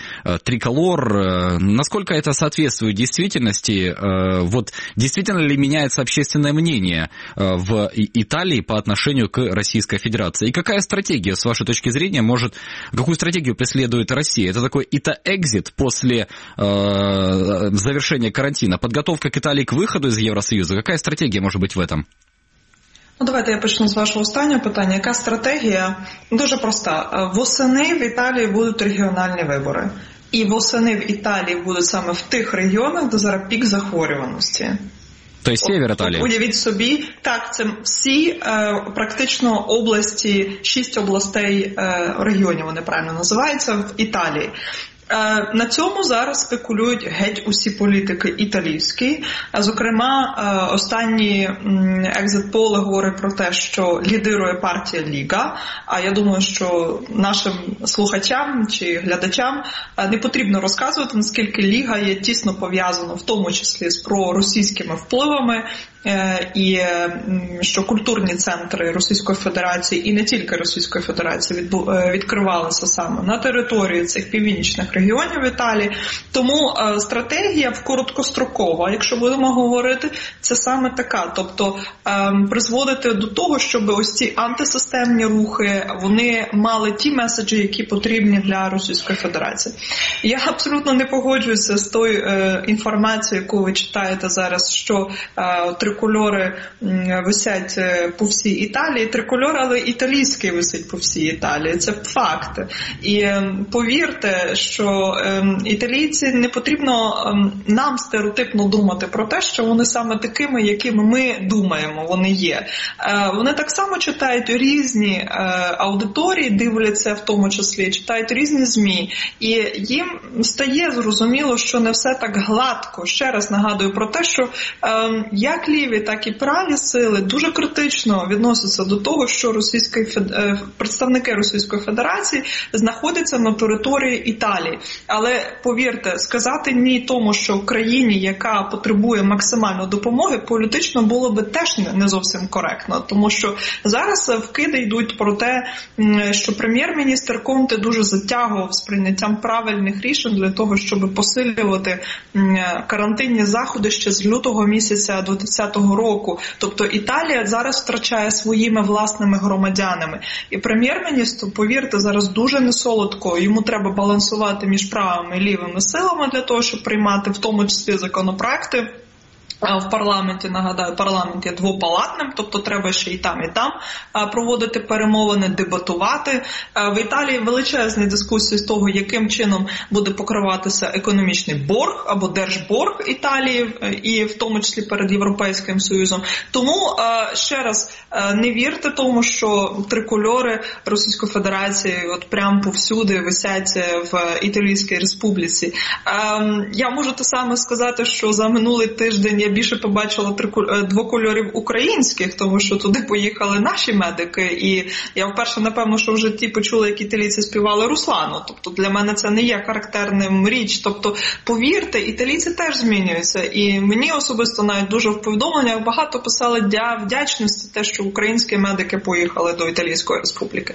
триколор. Насколько это соответствует действительности? Вот действительно ли меняется общественное мнение в Италии по отношению к Российской Федерации? И какая стратегия, с вашей точки зрения, может, какую стратегию преследует Россия? Это такой ИТА-экзит после э, завершения карантина, подготовка к Италии к выходу из Євросоюзу? Какая стратегия может быть в этом? Ну, давайте я почну з вашого останнього питання. Яка стратегія? Дуже проста. Восени в Італії будуть регіональні вибори. І восени в Італії будуть саме в тих регіонах, де зараз пік захворюваності. Тобто север Італії? Уявіть собі, так, це всі е, практично області, шість областей е, регіонів, вони правильно називаються, в Італії. На цьому зараз спекулюють геть усі політики італійські. Зокрема, останні екзит-поли говорять про те, що лідирує партія Ліга. А я думаю, що нашим слухачам чи глядачам не потрібно розказувати, наскільки Ліга є тісно пов'язана в тому числі з проросійськими впливами, і що культурні центри Російської Федерації і не тільки Російської Федерації відкривалися саме на території цих північних регіонів Італії. Тому стратегія в короткострокова, якщо будемо говорити, це саме така. Тобто призводити до того, щоб ось ці антисистемні рухи, вони мали ті меседжі, які потрібні для Російської Федерації. Я абсолютно не погоджуюся з тою інформацією, яку ви читаєте зараз, що трикольори висять по всій Італії. Трикольор, але італійський висить по всій Італії. Це факт. І повірте, що італійці не потрібно нам стереотипно думати про те, що вони саме такими, якими ми думаємо, вони є. Вони так само читають різні аудиторії, дивляться в тому числі, читають різні ЗМІ. І їм стає зрозуміло, що не все так гладко. Ще раз нагадую про те, що як ліві, так і праві сили дуже критично відносяться до того, що російські представники Російської Федерації знаходяться на території Італії. Але повірте, сказати ні тому, що в країні, яка потребує максимально допомоги, політично було би теж не зовсім коректно. Тому що зараз вкиди йдуть про те, що прем'єр-міністр Конте дуже затягував з прийняттям правильних рішень для того, щоб посилювати карантинні заходи ще з лютого місяця двадцятого року. Тобто Італія зараз втрачає своїми власними громадянами. І прем'єр-міністру, повірте, зараз дуже несолодко. Йому треба балансувати між правими і лівими силами для того, щоб приймати в тому числі законопроекти. В парламенті, нагадаю, парламент є двопалатним, тобто треба ще і там, і там проводити перемовини, дебатувати. В Італії величезні дискусії з того, яким чином буде покриватися економічний борг або держборг Італії, і в тому числі перед Європейським Союзом. Тому ще раз, не вірте тому, що трикольори Російської Федерації от прямо повсюди висять в Італійській Республіці. Я можу те саме сказати, що за минулий тиждень я більше побачила двокольорів українських, тому що туди поїхали наші медики, і я вперше, напевно, що в житті почула, як італійці співали Руслану. Тобто для мене це не є характерним річ. Тобто, повірте, італійці теж змінюються. І мені особисто навіть дуже в повідомленнях багато писали для вдячності те, що українські медики поїхали до Італійської Республіки.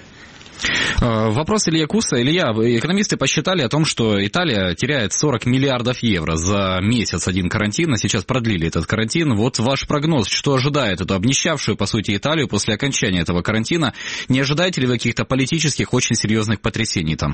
Вопрос Илья Куса. Илья, экономисты посчитали о том, что Италия теряет сорок миллиардов евро за месяц один карантин, а сейчас продлили этот карантин. Вот ваш прогноз, что ожидает эту обнищавшую, по сути, Италию после окончания этого карантина? Не ожидаете ли вы каких-то политических, очень серьезных потрясений там?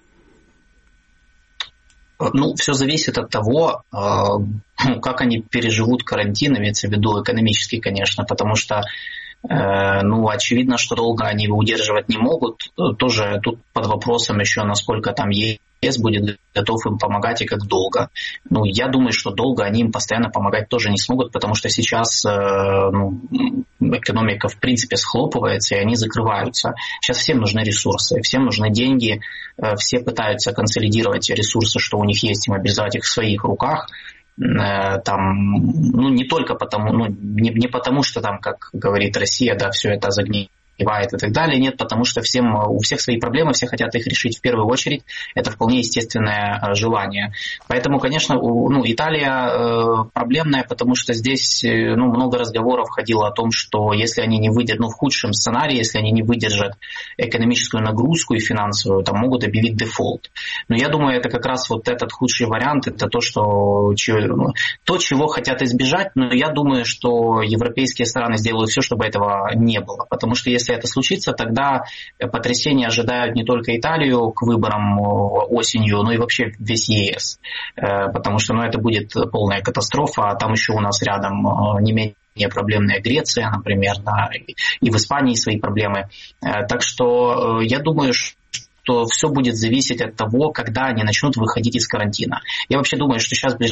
Ну, все зависит от того, как они переживут карантин, имеется в виду экономически, конечно, потому что ну, очевидно, что долго они его удерживать не могут. Тоже тут под вопросом еще, насколько там ЕС будет готов им помогать и как долго. Ну, я думаю, что долго они им постоянно помогать тоже не смогут, потому что сейчас ну, экономика в принципе схлопывается, и они закрываются. Сейчас всем нужны ресурсы, всем нужны деньги, все пытаются консолидировать ресурсы, что у них есть, и мобилизовать их в своих руках. Там, ну, не только потому, ну, не, не потому, что там, как говорит Россия, да, все это загнивает и так далее, нет, потому что всем, у всех свои проблемы, все хотят их решить в первую очередь, это вполне естественное желание. Поэтому, конечно, ну, Италия э, проблемная, потому что здесь ну, много разговоров ходило о том, что если они не выдержат, ну, в худшем сценарии, если они не выдержат экономическую нагрузку и финансовую, там могут объявить дефолт. Но я думаю, это как раз вот этот худший вариант, это то, что, то, чего хотят избежать, но я думаю, что европейские страны сделают все, чтобы этого не было, потому что если это случится, тогда потрясения ожидают не только Италию к выборам осенью, но и вообще весь ЕС. Потому что ну, это будет полная катастрофа, а там еще у нас рядом не менее проблемная Греция, например, да, и в Испании свои проблемы. Так что я думаю, что что все будет зависеть от того, когда они начнут выходить из карантина. Я вообще думаю, что сейчас в ближайшее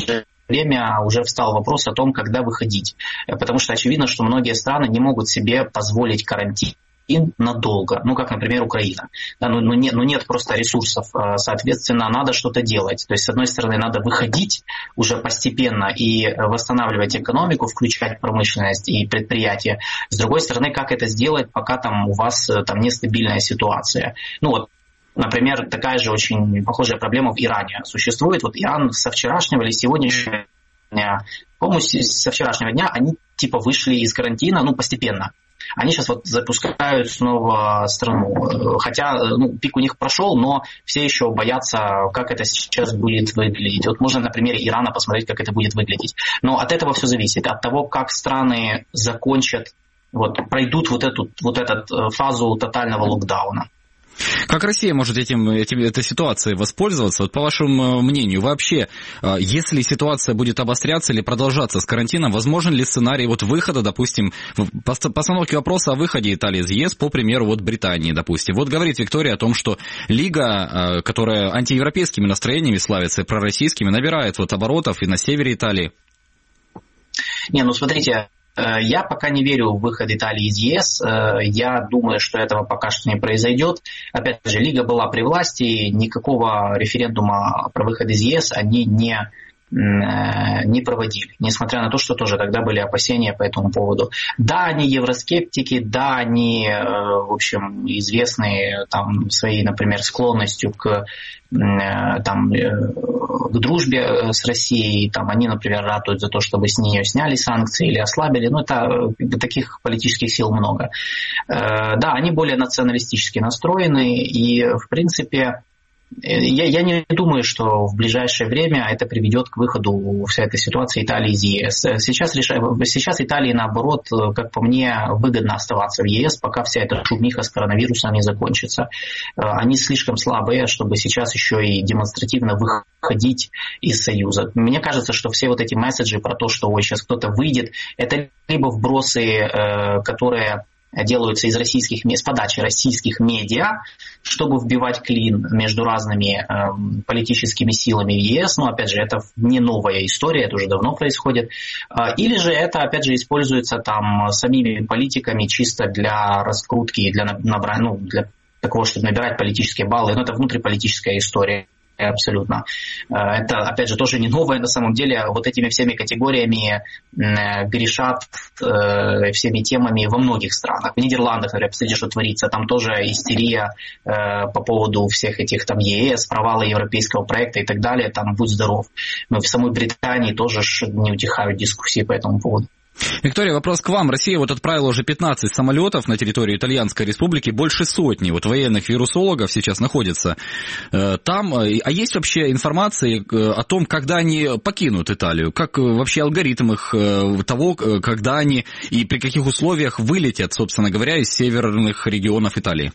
время уже встал вопрос о том, когда выходить. Потому что очевидно, что многие страны не могут себе позволить карантин надолго, ну, как, например, Украина. Да, ну, ну, нет, ну, нет просто ресурсов, соответственно, надо что-то делать. То есть, с одной стороны, надо выходить уже постепенно и восстанавливать экономику, включать промышленность и предприятия. С другой стороны, как это сделать, пока там у вас там нестабильная ситуация. Ну, вот, например, такая же очень похожая проблема в Иране существует. Вот Иран со вчерашнего или сегодняшнего дня, по-моему, со вчерашнего дня они типа вышли из карантина, ну, постепенно. Они сейчас вот запускают снова страну. Хотя ну, пик у них прошел, но все еще боятся, как это сейчас будет выглядеть. Вот можно на примере Ирана посмотреть, как это будет выглядеть. Но от этого все зависит. От того, как страны закончат, вот, пройдут вот эту вот эту фазу тотального локдауна. Как Россия может этим, этим, этой ситуацией воспользоваться? Вот по вашему мнению, вообще, если ситуация будет обостряться или продолжаться с карантином, возможен ли сценарий вот выхода, допустим, постановки вопроса о выходе Италии из ЕС, по примеру, вот Британии, допустим? Вот говорит Виктория о том, что Лига, которая антиевропейскими настроениями славится и пророссийскими, набирает вот оборотов и на севере Италии. Не, ну смотрите... Я пока не верю в выход Италии из ЕС. Я думаю, что этого пока что не произойдет. Опять же, Лига была при власти, никакого референдума про выход из ЕС они не, не проводили. Несмотря на то, что тоже тогда были опасения по этому поводу. Да, они евроскептики, да, они, в общем, известны там, своей, например, склонностью к, там, к дружбе с Россией. Там, они, например, ратуют за то, чтобы с нее сняли санкции или ослабили. Ну, это таких политических сил много. Да, они более националистически настроены и, в принципе, Я, я не думаю, что в ближайшее время это приведет к выходу вся эта ситуация Италии из ЕС. Сейчас, сейчас Италии, наоборот, как по мне, выгодно оставаться в ЕС, пока вся эта шумиха с коронавирусом не закончится. Они слишком слабые, чтобы сейчас еще и демонстративно выходить из Союза. Мне кажется, что все вот эти месседжи про то, что ой, сейчас кто-то выйдет, это либо вбросы, которые... делаются из российских, с подачи российских медиа, чтобы вбивать клин между разными э, политическими силами в ЕС. Но, опять же, это не новая история, это уже давно происходит. Или же это, опять же, используется там самими политиками чисто для раскрутки, для, набра... ну, для такого, чтобы набирать политические баллы. Но это внутриполитическая история. Абсолютно. Это, опять же, тоже не новое на самом деле. Вот этими всеми категориями грешат всеми темами во многих странах. В Нидерландах, например, посмотрите, что творится. Там тоже истерия по поводу всех этих там ЕС, провала европейского проекта и так далее. Там будь здоров. Но в самой Британии тоже не утихают дискуссии по этому поводу. Виктория, вопрос к вам. Россия вот отправила уже пятнадцать самолетов на территорию Итальянской Республики, больше сотни вот военных вирусологов сейчас находятся э, там. А есть вообще информация о том, когда они покинут Италию? Как вообще алгоритм их э, того, когда они и при каких условиях вылетят, собственно говоря, из северных регионов Италии?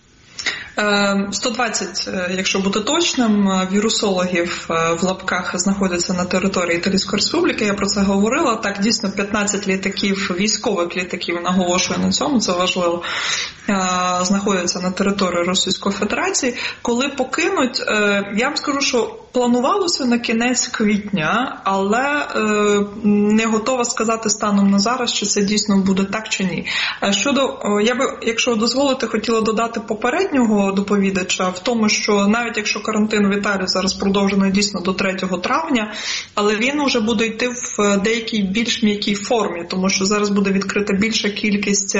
сто двадцять, якщо бути точним, вірусологів в лапках знаходяться на території Італійської Республіки. Я про це говорила. Так, дійсно, п'ятнадцять літаків, військових літаків, наголошую на цьому, це важливо, знаходяться на території Російської Федерації. Коли покинуть, я вам скажу, що планувалося на кінець квітня, але не готова сказати станом на зараз, чи це дійсно буде так чи ні. Щодо, я би, якщо дозволите, хотіла додати попереднього доповідача в тому, що навіть якщо карантин в Італії зараз продовжений дійсно до третього травня, але він вже буде йти в деякій більш м'якій формі, тому що зараз буде відкрита більша кількість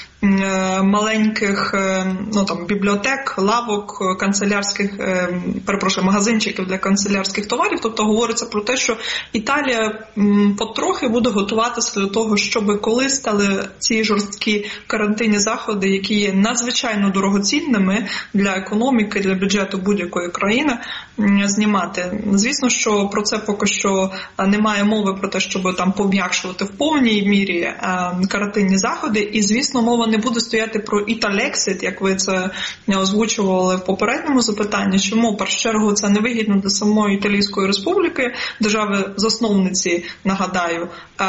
маленьких, ну там, бібліотек, лавок, канцелярських, перепрошую, магазинчиків для канцелярських товарів. Тобто говориться про те, що Італія потрохи буде готуватися до того, щоб коли стали ці жорсткі карантинні заходи, які є надзвичайно дорогоцінними для економіки, для бюджету будь-якої країни, знімати. Звісно, що про це поки що немає мови про те, щоб там пом'якшувати в повній мірі карантинні заходи, і звісно, мова мова не буде стояти про італексит, як ви це озвучували в попередньому запитанні. Чому? В першу чергу це невигідно для самої Італійської республіки, держави-засновниці, нагадаю,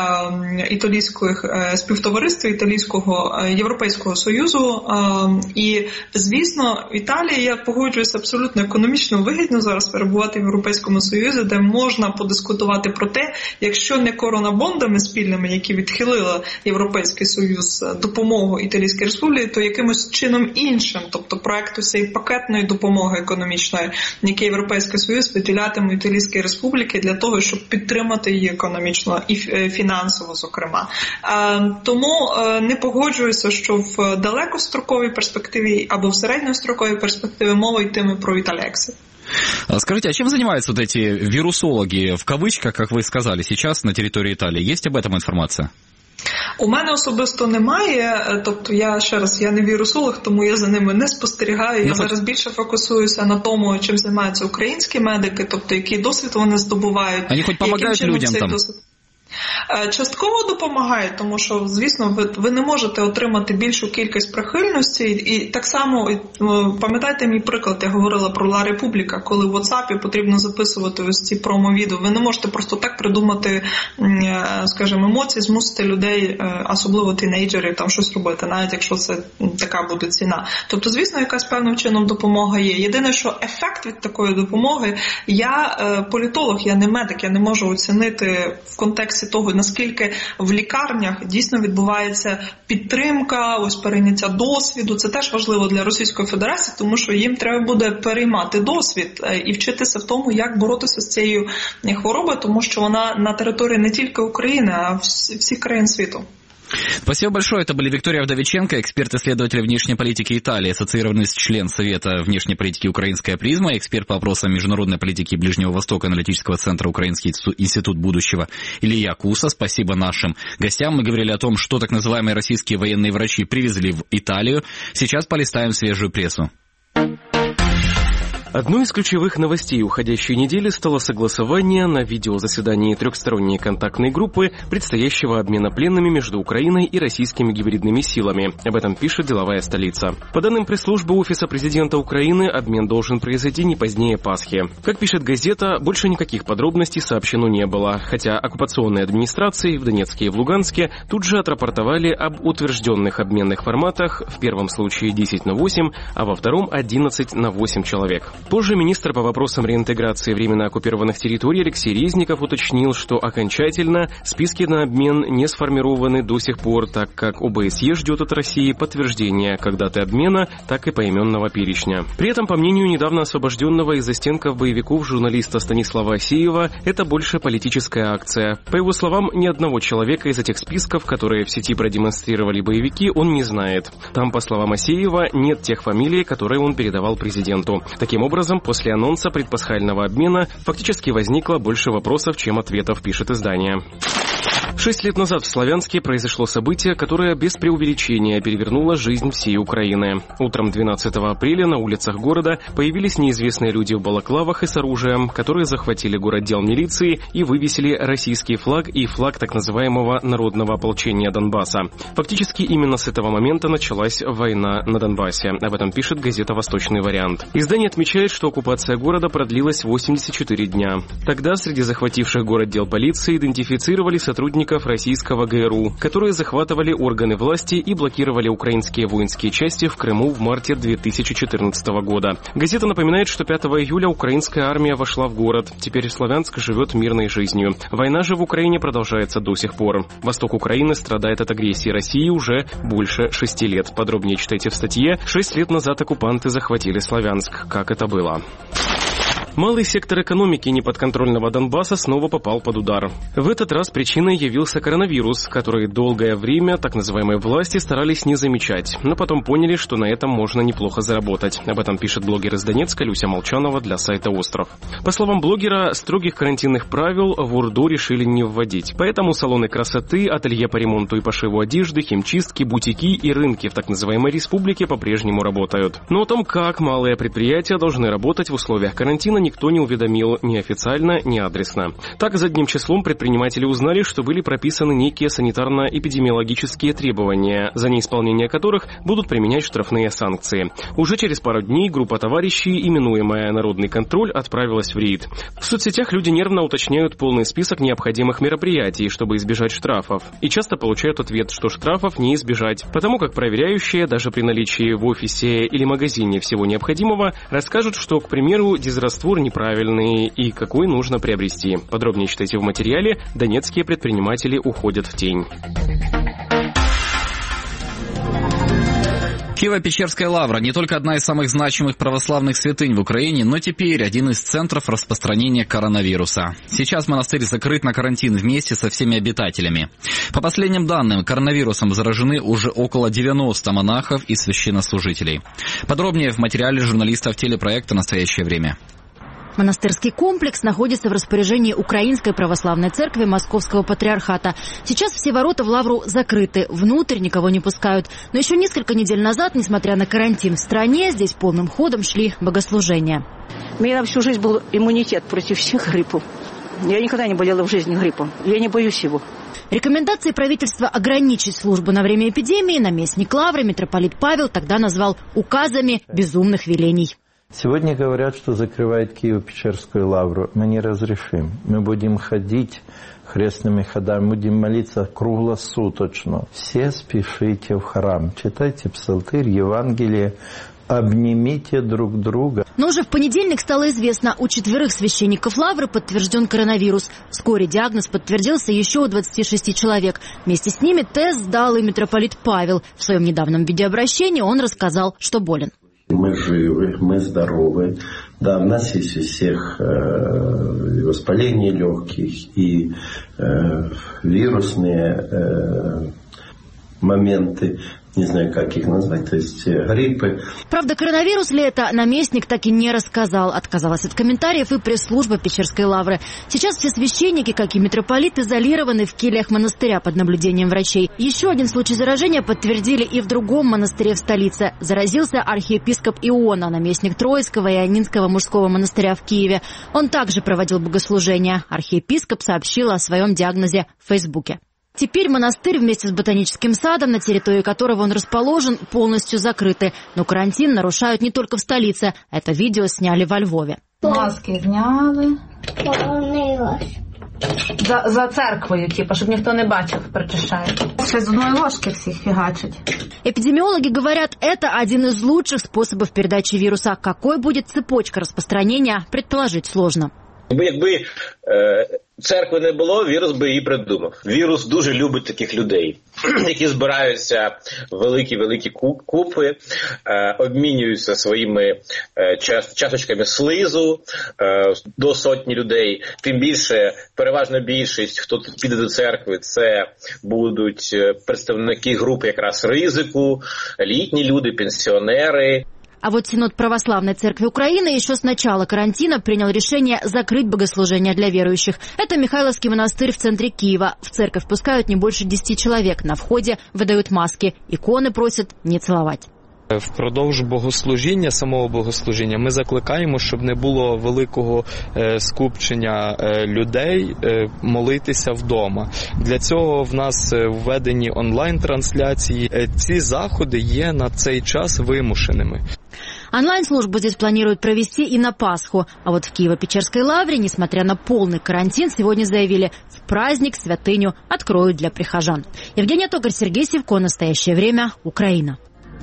італійських співтовариства, Італійського Європейського Союзу. І, звісно, Італія, я погоджуюся, абсолютно економічно вигідно зараз перебувати в Європейському Союзі, де можна подискутувати про те, якщо не коронабондами спільними, які відхилила Європейський Союз, допомогу Італійській республіці, то якимось чином іншим, тобто проекту цієї пакетної допомоги економічної, який Європейський Союз виділятиме Італійській республіці для того, щоб підтримати її економічно і фінансово, зокрема. Тому не погоджуюся, що в далекостроковій перспективі або в середньостроковій перспективі мова йтиме про італексит. Скажите, а чем занимаются вот эти вирусологи, в кавычках, как вы сказали, сейчас на территории Италии? Есть об этом информация? У мене особисто немає, тобто я, ще раз, я не вірусолог, тому я за ними не спостерігаю. Я ну, зараз більше фокусуюся на тому, чим займаються українські медики, тобто який досвід вони здобувають. Вони хоч допомагають людям там? Досвід... Частково допомагає, тому що, звісно, ви, ви не можете отримати більшу кількість прихильності. І так само, пам'ятаєте мій приклад, я говорила про Ла Републіка, коли в WhatsApp потрібно записувати ось ці промо-відео. Ви не можете просто так придумати, скажімо, емоції, змусити людей, особливо тінейджерів, там щось робити, навіть якщо це така буде ціна. Тобто, звісно, якась певним чином допомога є. Єдине, що ефект від такої допомоги, я політолог, я не медик, я не можу оцінити в контексті того, наскільки в лікарнях дійсно відбувається підтримка, ось перейняття досвіду. Це теж важливо для Російської Федерації, тому що їм треба буде переймати досвід і вчитися в тому, як боротися з цією хворобою, тому що вона на території не тільки України, а всіх країн світу. Спасибо большое. Это были Виктория Вдовиченко, эксперт-исследователь внешней политики Италии, ассоциированный член Совета внешней политики «Украинская призма», эксперт по вопросам международной политики Ближнего Востока аналитического центра «Украинский институт будущего» Илья Куса. Спасибо нашим гостям. Мы говорили о том, что так называемые российские военные врачи привезли в Италию. Сейчас полистаем свежую прессу. Одной из ключевых новостей уходящей недели стало согласование на видеозаседании трехсторонней контактной группы предстоящего обмена пленными между Украиной и российскими гибридными силами. Об этом пишет «Деловая столица». По данным пресс-службы Офиса президента Украины, обмен должен произойти не позднее Пасхи. Как пишет газета, больше никаких подробностей сообщено не было, хотя оккупационные администрации в Донецке и в Луганске тут же отрапортовали об утвержденных обменных форматах, в первом случае десять на восемь, а во втором одиннадцать на восемь человек. Позже министр по вопросам реинтеграции временно оккупированных территорий Алексей Резников уточнил, что окончательно списки на обмен не сформированы до сих пор, так как ОБСЕ ждет от России подтверждения как даты обмена, так и поименного перечня. При этом, по мнению недавно освобожденного из застенков боевиков журналиста Станислава Асеева, это больше политическая акция. По его словам, ни одного человека из этих списков, которые в сети продемонстрировали боевики, он не знает. Там, по словам Асеева, нет тех фамилий, которые он передавал президенту. Таким образом, после анонса предпасхального обмена фактически возникло больше вопросов, чем ответов, пишет издание. Шесть лет назад в Славянске произошло событие, которое без преувеличения перевернуло жизнь всей Украины. Утром двенадцатого апреля на улицах города появились неизвестные люди в балаклавах и с оружием, которые захватили городдел милиции и вывесили российский флаг и флаг так называемого народного ополчения Донбасса. Фактически именно с этого момента началась война на Донбассе. Об этом пишет газета «Восточный вариант». Издание отмечает, что оккупация города продлилась восемьдесят четыре дня. Тогда среди захвативших городдел полиции идентифицировали сотрудников российского ГРУ, которые захватывали органы власти и блокировали украинские воинские части в Крыму в марте две тысячи четырнадцатого года. Газета напоминает, что пятого июля украинская армия вошла в город. Теперь Славянск живет мирной жизнью. Война же в Украине продолжается до сих пор. Восток Украины страдает от агрессии России уже больше шести лет. Подробнее читайте в статье. Шесть лет назад оккупанты захватили Славянск. Как это было? Малый сектор экономики неподконтрольного Донбасса снова попал под удар. В этот раз причиной явился коронавирус, который долгое время так называемые власти старались не замечать, но потом поняли, что на этом можно неплохо заработать. Об этом пишет блогер из Донецка Люся Молчанова для сайта «Остров». По словам блогера, строгих карантинных правил в Орду решили не вводить. Поэтому салоны красоты, ателье по ремонту и пошиву одежды, химчистки, бутики и рынки в так называемой республике по-прежнему работают. Но о том, как малые предприятия должны работать в условиях карантина, никто не уведомил ни официально, ни адресно. Так, задним числом предприниматели узнали, что были прописаны некие санитарно-эпидемиологические требования, за неисполнение которых будут применять штрафные санкции. Уже через пару дней группа товарищей, именуемая «Народный контроль», отправилась в рейд. В соцсетях люди нервно уточняют полный список необходимых мероприятий, чтобы избежать штрафов. И часто получают ответ, что штрафов не избежать, потому как проверяющие, даже при наличии в офисе или магазине всего необходимого, расскажут, что, к примеру, дезраствор неправильный и какой нужно приобрести. Подробнее читайте в материале «Донецкие предприниматели уходят в тень». Киево-Печерская лавра не только одна из самых значимых православных святынь в Украине, но теперь один из центров распространения коронавируса. Сейчас монастырь закрыт на карантин вместе со всеми обитателями. По последним данным, коронавирусом заражены уже около девяноста монахов и священнослужителей. Подробнее в материале журналистов телепроекта «Настоящее время». Монастырский комплекс находится в распоряжении Украинской Православной Церкви Московского Патриархата. Сейчас все ворота в лавру закрыты, внутрь никого не пускают. Но еще несколько недель назад, несмотря на карантин в стране, здесь полным ходом шли богослужения. У меня всю жизнь был иммунитет против всех гриппов. Я никогда не болела в жизни гриппом. Я не боюсь его. Рекомендации правительства ограничить службу на время эпидемии наместник лавры митрополит Павел тогда назвал указами безумных велений. Сегодня говорят, что закрывает Киево-Печерскую лавру. Мы не разрешим. Мы будем ходить хрестными ходами, будем молиться круглосуточно. Все спешите в храм, читайте псалтырь, Евангелие, обнимите друг друга. Но уже в понедельник стало известно, у четверых священников лавры подтвержден коронавирус. Вскоре диагноз подтвердился еще у двадцати шести человек. Вместе с ними тест сдал и митрополит Павел. В своем недавнем видеообращении он рассказал, что болен. Мы живы, мы здоровы. Да, у нас есть у всех э, воспаление легких и э, вирусные э, моменты. Не знаю, как их назвать, то есть гриппы. Правда, коронавирус ли это, наместник так и не рассказал. Отказалась от комментариев и пресс-служба Печерской лавры. Сейчас все священники, как и митрополит, изолированы в кельях монастыря под наблюдением врачей. Еще один случай заражения подтвердили и в другом монастыре в столице. Заразился архиепископ Иона, наместник Троицкого и Анинского мужского монастыря в Киеве. Он также проводил богослужения. Архиепископ сообщил о своем диагнозе в Фейсбуке. Теперь монастырь вместе с ботаническим садом, на территории которого он расположен, полностью закрыты. Но карантин нарушают не только в столице. Это видео сняли во Львове. Маски зняли. За, за церквою, типу, щоб ніхто не бачив, причищають. Ще з одної ложки всіх фігачать. Эпидемиологи говорят, это один из лучших способов передачи вируса. Какой будет цепочка распространения, предположить сложно. Якби е, церкви не було, вірус би її придумав. Вірус дуже любить таких людей, які збираються в великі-великі купи, е, обмінюються своїми е, час, чашечками слизу е, до сотні людей. Тим більше, переважна більшість, хто тут піде до церкви, це будуть представники групи якраз ризику, літні люди, пенсионеры. А вот Синод Православной Церкви Украины еще с начала карантина принял решение закрыть богослужения для верующих. Это Михайловский монастырь в центре Киева. В церковь пускают не больше десяти человек. На входе выдают маски. Иконы просят не целовать. Впродовж богослужіння, самого богослужіння, ми закликаємо, щоб не було великого е, скупчення е, людей е, молитися вдома. Для цього в нас введені онлайн-трансляції. Е, ці заходи є на цей час вимушеними. Онлайн-службу здесь планируют провести и на Пасху. А вот в Киево-Печерской лавре, несмотря на полный карантин, сегодня заявили, в праздник святыню откроют для прихожан. Евгения Токарь, Сергей Сивко. Настоящее время. Украина.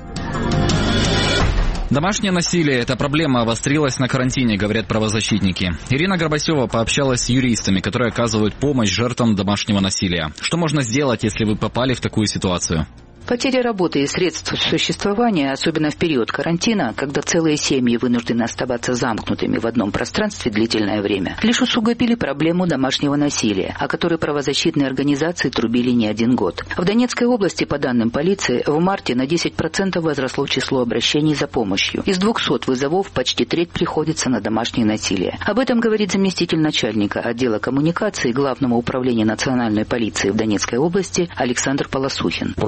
Домашнее насилие – это проблема обострилась на карантине, говорят правозащитники. Ирина Горбасева пообщалась с юристами, которые оказывают помощь жертвам домашнего насилия. Что можно сделать, если вы попали в такую ситуацию? Потеря работы и средств существования, особенно в период карантина, когда целые семьи вынуждены оставаться замкнутыми в одном пространстве длительное время, лишь усугубили проблему домашнего насилия, о которой правозащитные организации трубили не один год. В Донецкой области, по данным полиции, в марте на десять процентов возросло число обращений за помощью. Из двухсот вызовов почти треть приходится на домашнее насилие. Об этом говорит заместитель начальника отдела коммуникации Главного управления национальной полиции в Донецкой области Александр Полосухин.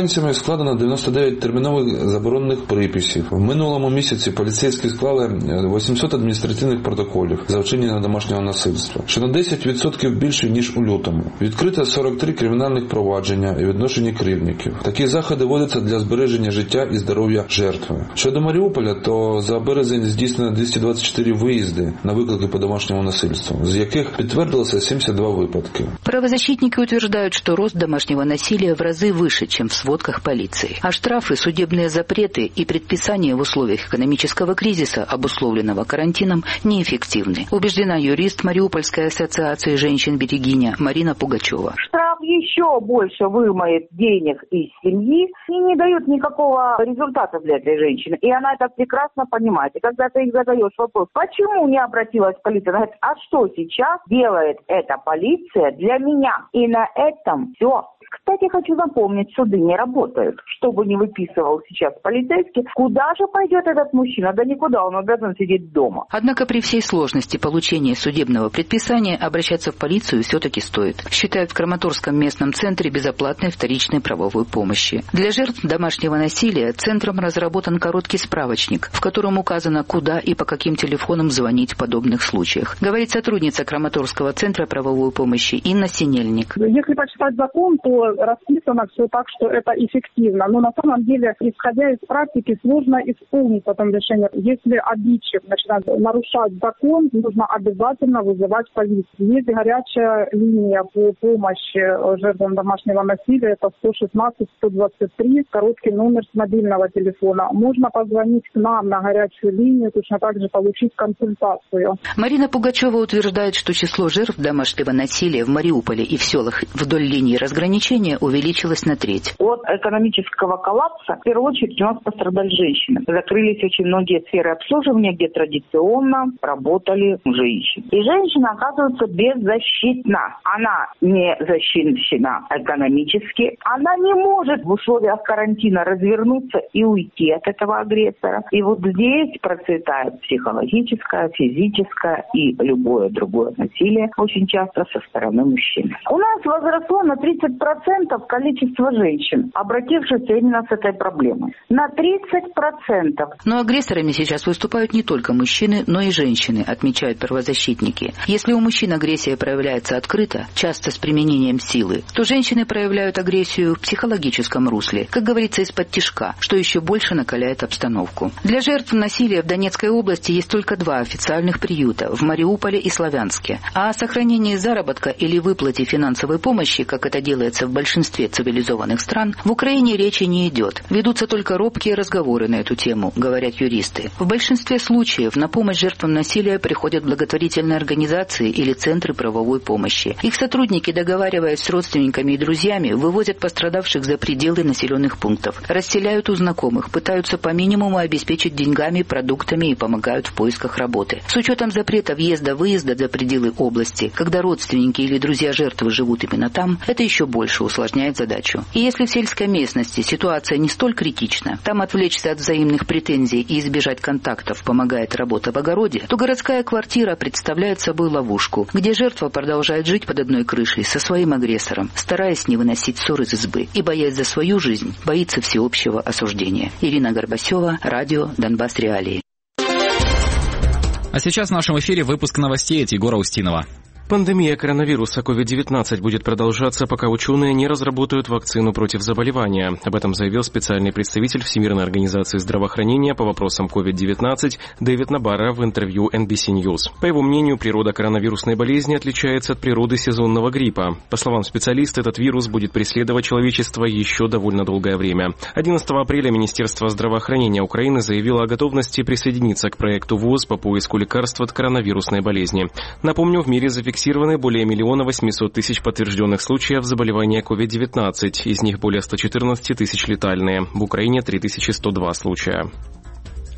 правоохоронцями складено дев'яносто дев'ять термінових заборонених приписів. В минулому місяці поліцейські склали вісімсот адміністративних протоколів за вчинення домашнього насильства, що на десять відсотків більше, ніж у лютому. Відкрито сорок три кримінальних провадження і відношення кривдників. Такі заходи вводяться для збереження життя і здоров'я жертви. Щодо Маріуполя, то за березень здійснено двісті двадцять чотири виїзди на виклики по домашньому насильству, з яких підтвердилося сімдесят два випадки. Правозащитники утверждают, что рост домашнего насилия в разы выше, чем в сводках полиции. А штрафы, судебные запреты и предписания в условиях экономического кризиса, обусловленного карантином, неэффективны. Убеждена юрист Мариупольской ассоциации женщин-берегиня Марина Пугачева. Штраф еще больше вымоет денег из семьи и не дает никакого результата для этой женщины. И она это прекрасно понимает. И когда ты их задаешь вопрос, почему не обратилась полиция, она говорит, а что сейчас делает эта полиция для меня? И на этом все. Кстати, хочу напомнить, суды не работают. Что бы ни выписывал сейчас полицейский, куда же пойдет этот мужчина? Да никуда, он обязан сидеть дома. Однако при всей сложности получения судебного предписания обращаться в полицию все-таки стоит, считают в Краматорском местном центре безоплатной вторичной правовой помощи. Для жертв домашнего насилия центром разработан короткий справочник, в котором указано, куда и по каким телефонам звонить в подобных случаях, говорит сотрудница Краматорского центра правовой помощи Инна Синельник. Если почитать закон, то расписано все так, что это эффективно. Но на самом деле, исходя из практики, сложно исполнить потом решение. Если обидчик начинает нарушать закон, нужно обязательно вызывать полицию. Есть горячая линия по помощи жертвам домашнего насилия. Это сто шестнадцать сто двадцать три, короткий номер с мобильного телефона. Можно позвонить к нам на горячую линию, точно так же получить консультацию. Марина Пугачева утверждает, что число жертв домашнего насилия в Мариуполе и в селах вдоль линии разграничения увеличилось на треть. От экономического коллапса в первую очередь у нас пострадали женщины. Закрылись очень многие сферы обслуживания, где традиционно работали женщины. И женщина оказывается беззащитна. Она не защищена экономически. Она не может в условиях карантина развернуться и уйти от этого агрессора. И вот здесь процветает психологическое, физическое и любое другое насилие, очень часто со стороны мужчин. У нас возросло на тридцать процентов количество женщин, обратившихся именно с этой проблемой. На тридцать процентов. Но агрессорами сейчас выступают не только мужчины, но и женщины, отмечают правозащитники. Если у мужчин агрессия проявляется открыто, часто с применением силы, то женщины проявляют агрессию в психологическом русле, как говорится, из-под тишка, что еще больше накаляет обстановку. Для жертв насилия в Донецкой области есть только два официальных приюта – в Мариуполе и Славянске. А о сохранении заработка или выплате финансовой помощи, как это делается в большинстве цивилизованных стран, в Украине речи не идет. Ведутся только робкие разговоры на эту тему, говорят юристы. В большинстве случаев на помощь жертвам насилия приходят благотворительные организации или центры правовой помощи. Их сотрудники, договариваясь с родственниками и друзьями, вывозят пострадавших за пределы населенных пунктов, расселяют у знакомых, пытаются по минимуму обеспечить деньгами, продуктами и помогают в поисках работы. С учетом запрета въезда-выезда за пределы области, когда родственники или друзья жертвы живут именно там, это еще больше усложняет задачу. И если в сельской местности ситуация не столь критична, там отвлечься от взаимных претензий и избежать контактов помогает работа в огороде, то городская квартира представляет собой ловушку, где жертва продолжает жить под одной крышей со своим агрессором, стараясь не выносить ссор из избы и, боясь за свою жизнь, боится всеобщего осуждения. Ирина Горбасева, радио «Донбасс Реалии». А сейчас в нашем эфире выпуск новостей от Егора Устинова. Пандемия коронавируса ковид девятнадцать будет продолжаться, пока ученые не разработают вакцину против заболевания. Об этом заявил специальный представитель Всемирной организации здравоохранения по вопросам ковид девятнадцать Дэвид Набара в интервью эн би си News. По его мнению, природа коронавирусной болезни отличается от природы сезонного гриппа. По словам специалиста, этот вирус будет преследовать человечество еще довольно долгое время. одиннадцатого апреля Министерство здравоохранения Украины заявило о готовности присоединиться к проекту ВОЗ по поиску лекарств от коронавирусной болезни. Напомню, в мире зафиксировано Зафиксированы более миллиона восьмисот тысяч подтвержденных случаев заболевания ковид девятнадцать, из них более ста четырнадцати тысяч летальные. В Украине три тысячи сто два случая.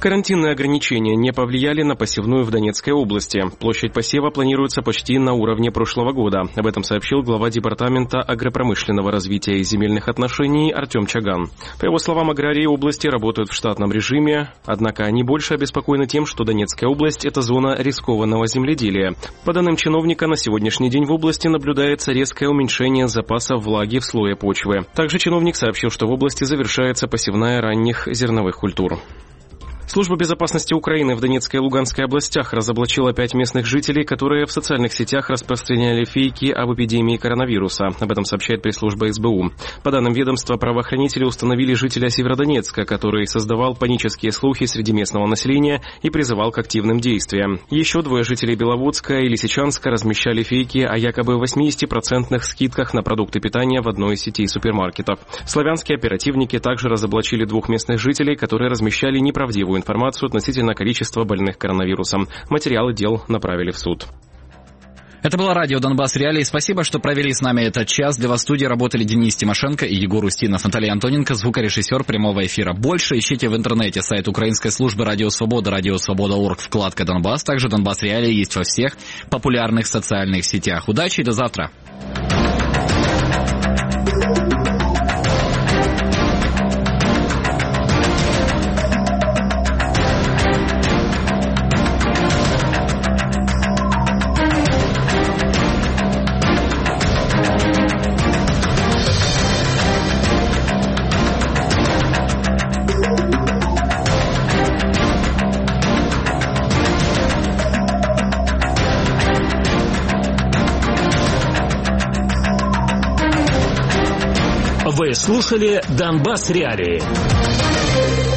Карантинные ограничения не повлияли на посевную в Донецкой области. Площадь посева планируется почти на уровне прошлого года. Об этом сообщил глава Департамента агропромышленного развития и земельных отношений Артем Чаган. По его словам, аграрии области работают в штатном режиме, однако они больше обеспокоены тем, что Донецкая область – это зона рискованного земледелия. По данным чиновника, на сегодняшний день в области наблюдается резкое уменьшение запасов влаги в слое почвы. Также чиновник сообщил, что в области завершается посевная ранних зерновых культур. Служба безопасности Украины в Донецкой и Луганской областях разоблачила пять местных жителей, которые в социальных сетях распространяли фейки об эпидемии коронавируса. Об этом сообщает пресс-служба эс бэ у. По данным ведомства, правоохранители установили жителя Северодонецка, который создавал панические слухи среди местного населения и призывал к активным действиям. Еще двое жителей Беловодска и Лисичанска размещали фейки о якобы восьмидесятипроцентных скидках на продукты питания в одной из сетей супермаркетов. Славянские оперативники также разоблачили двух местных жителей, которые размещали неправдивую информацию относительно количества больных коронавирусом. Материалы дел направили в суд. Это было радио Донбасс Реалии. Спасибо, что провели с нами этот час. Для вас в студии работали Денис Тимошенко и Егор Устинов. Наталья Антоненко, звукорежиссер прямого эфира. Больше ищите в интернете сайт украинской службы Радио Свобода, радиосвобода точка орг, вкладка Донбасс. Также Донбасс Реалии есть во всех популярных социальных сетях. Удачи и до завтра. Вы слушали «Донбасс Реалии».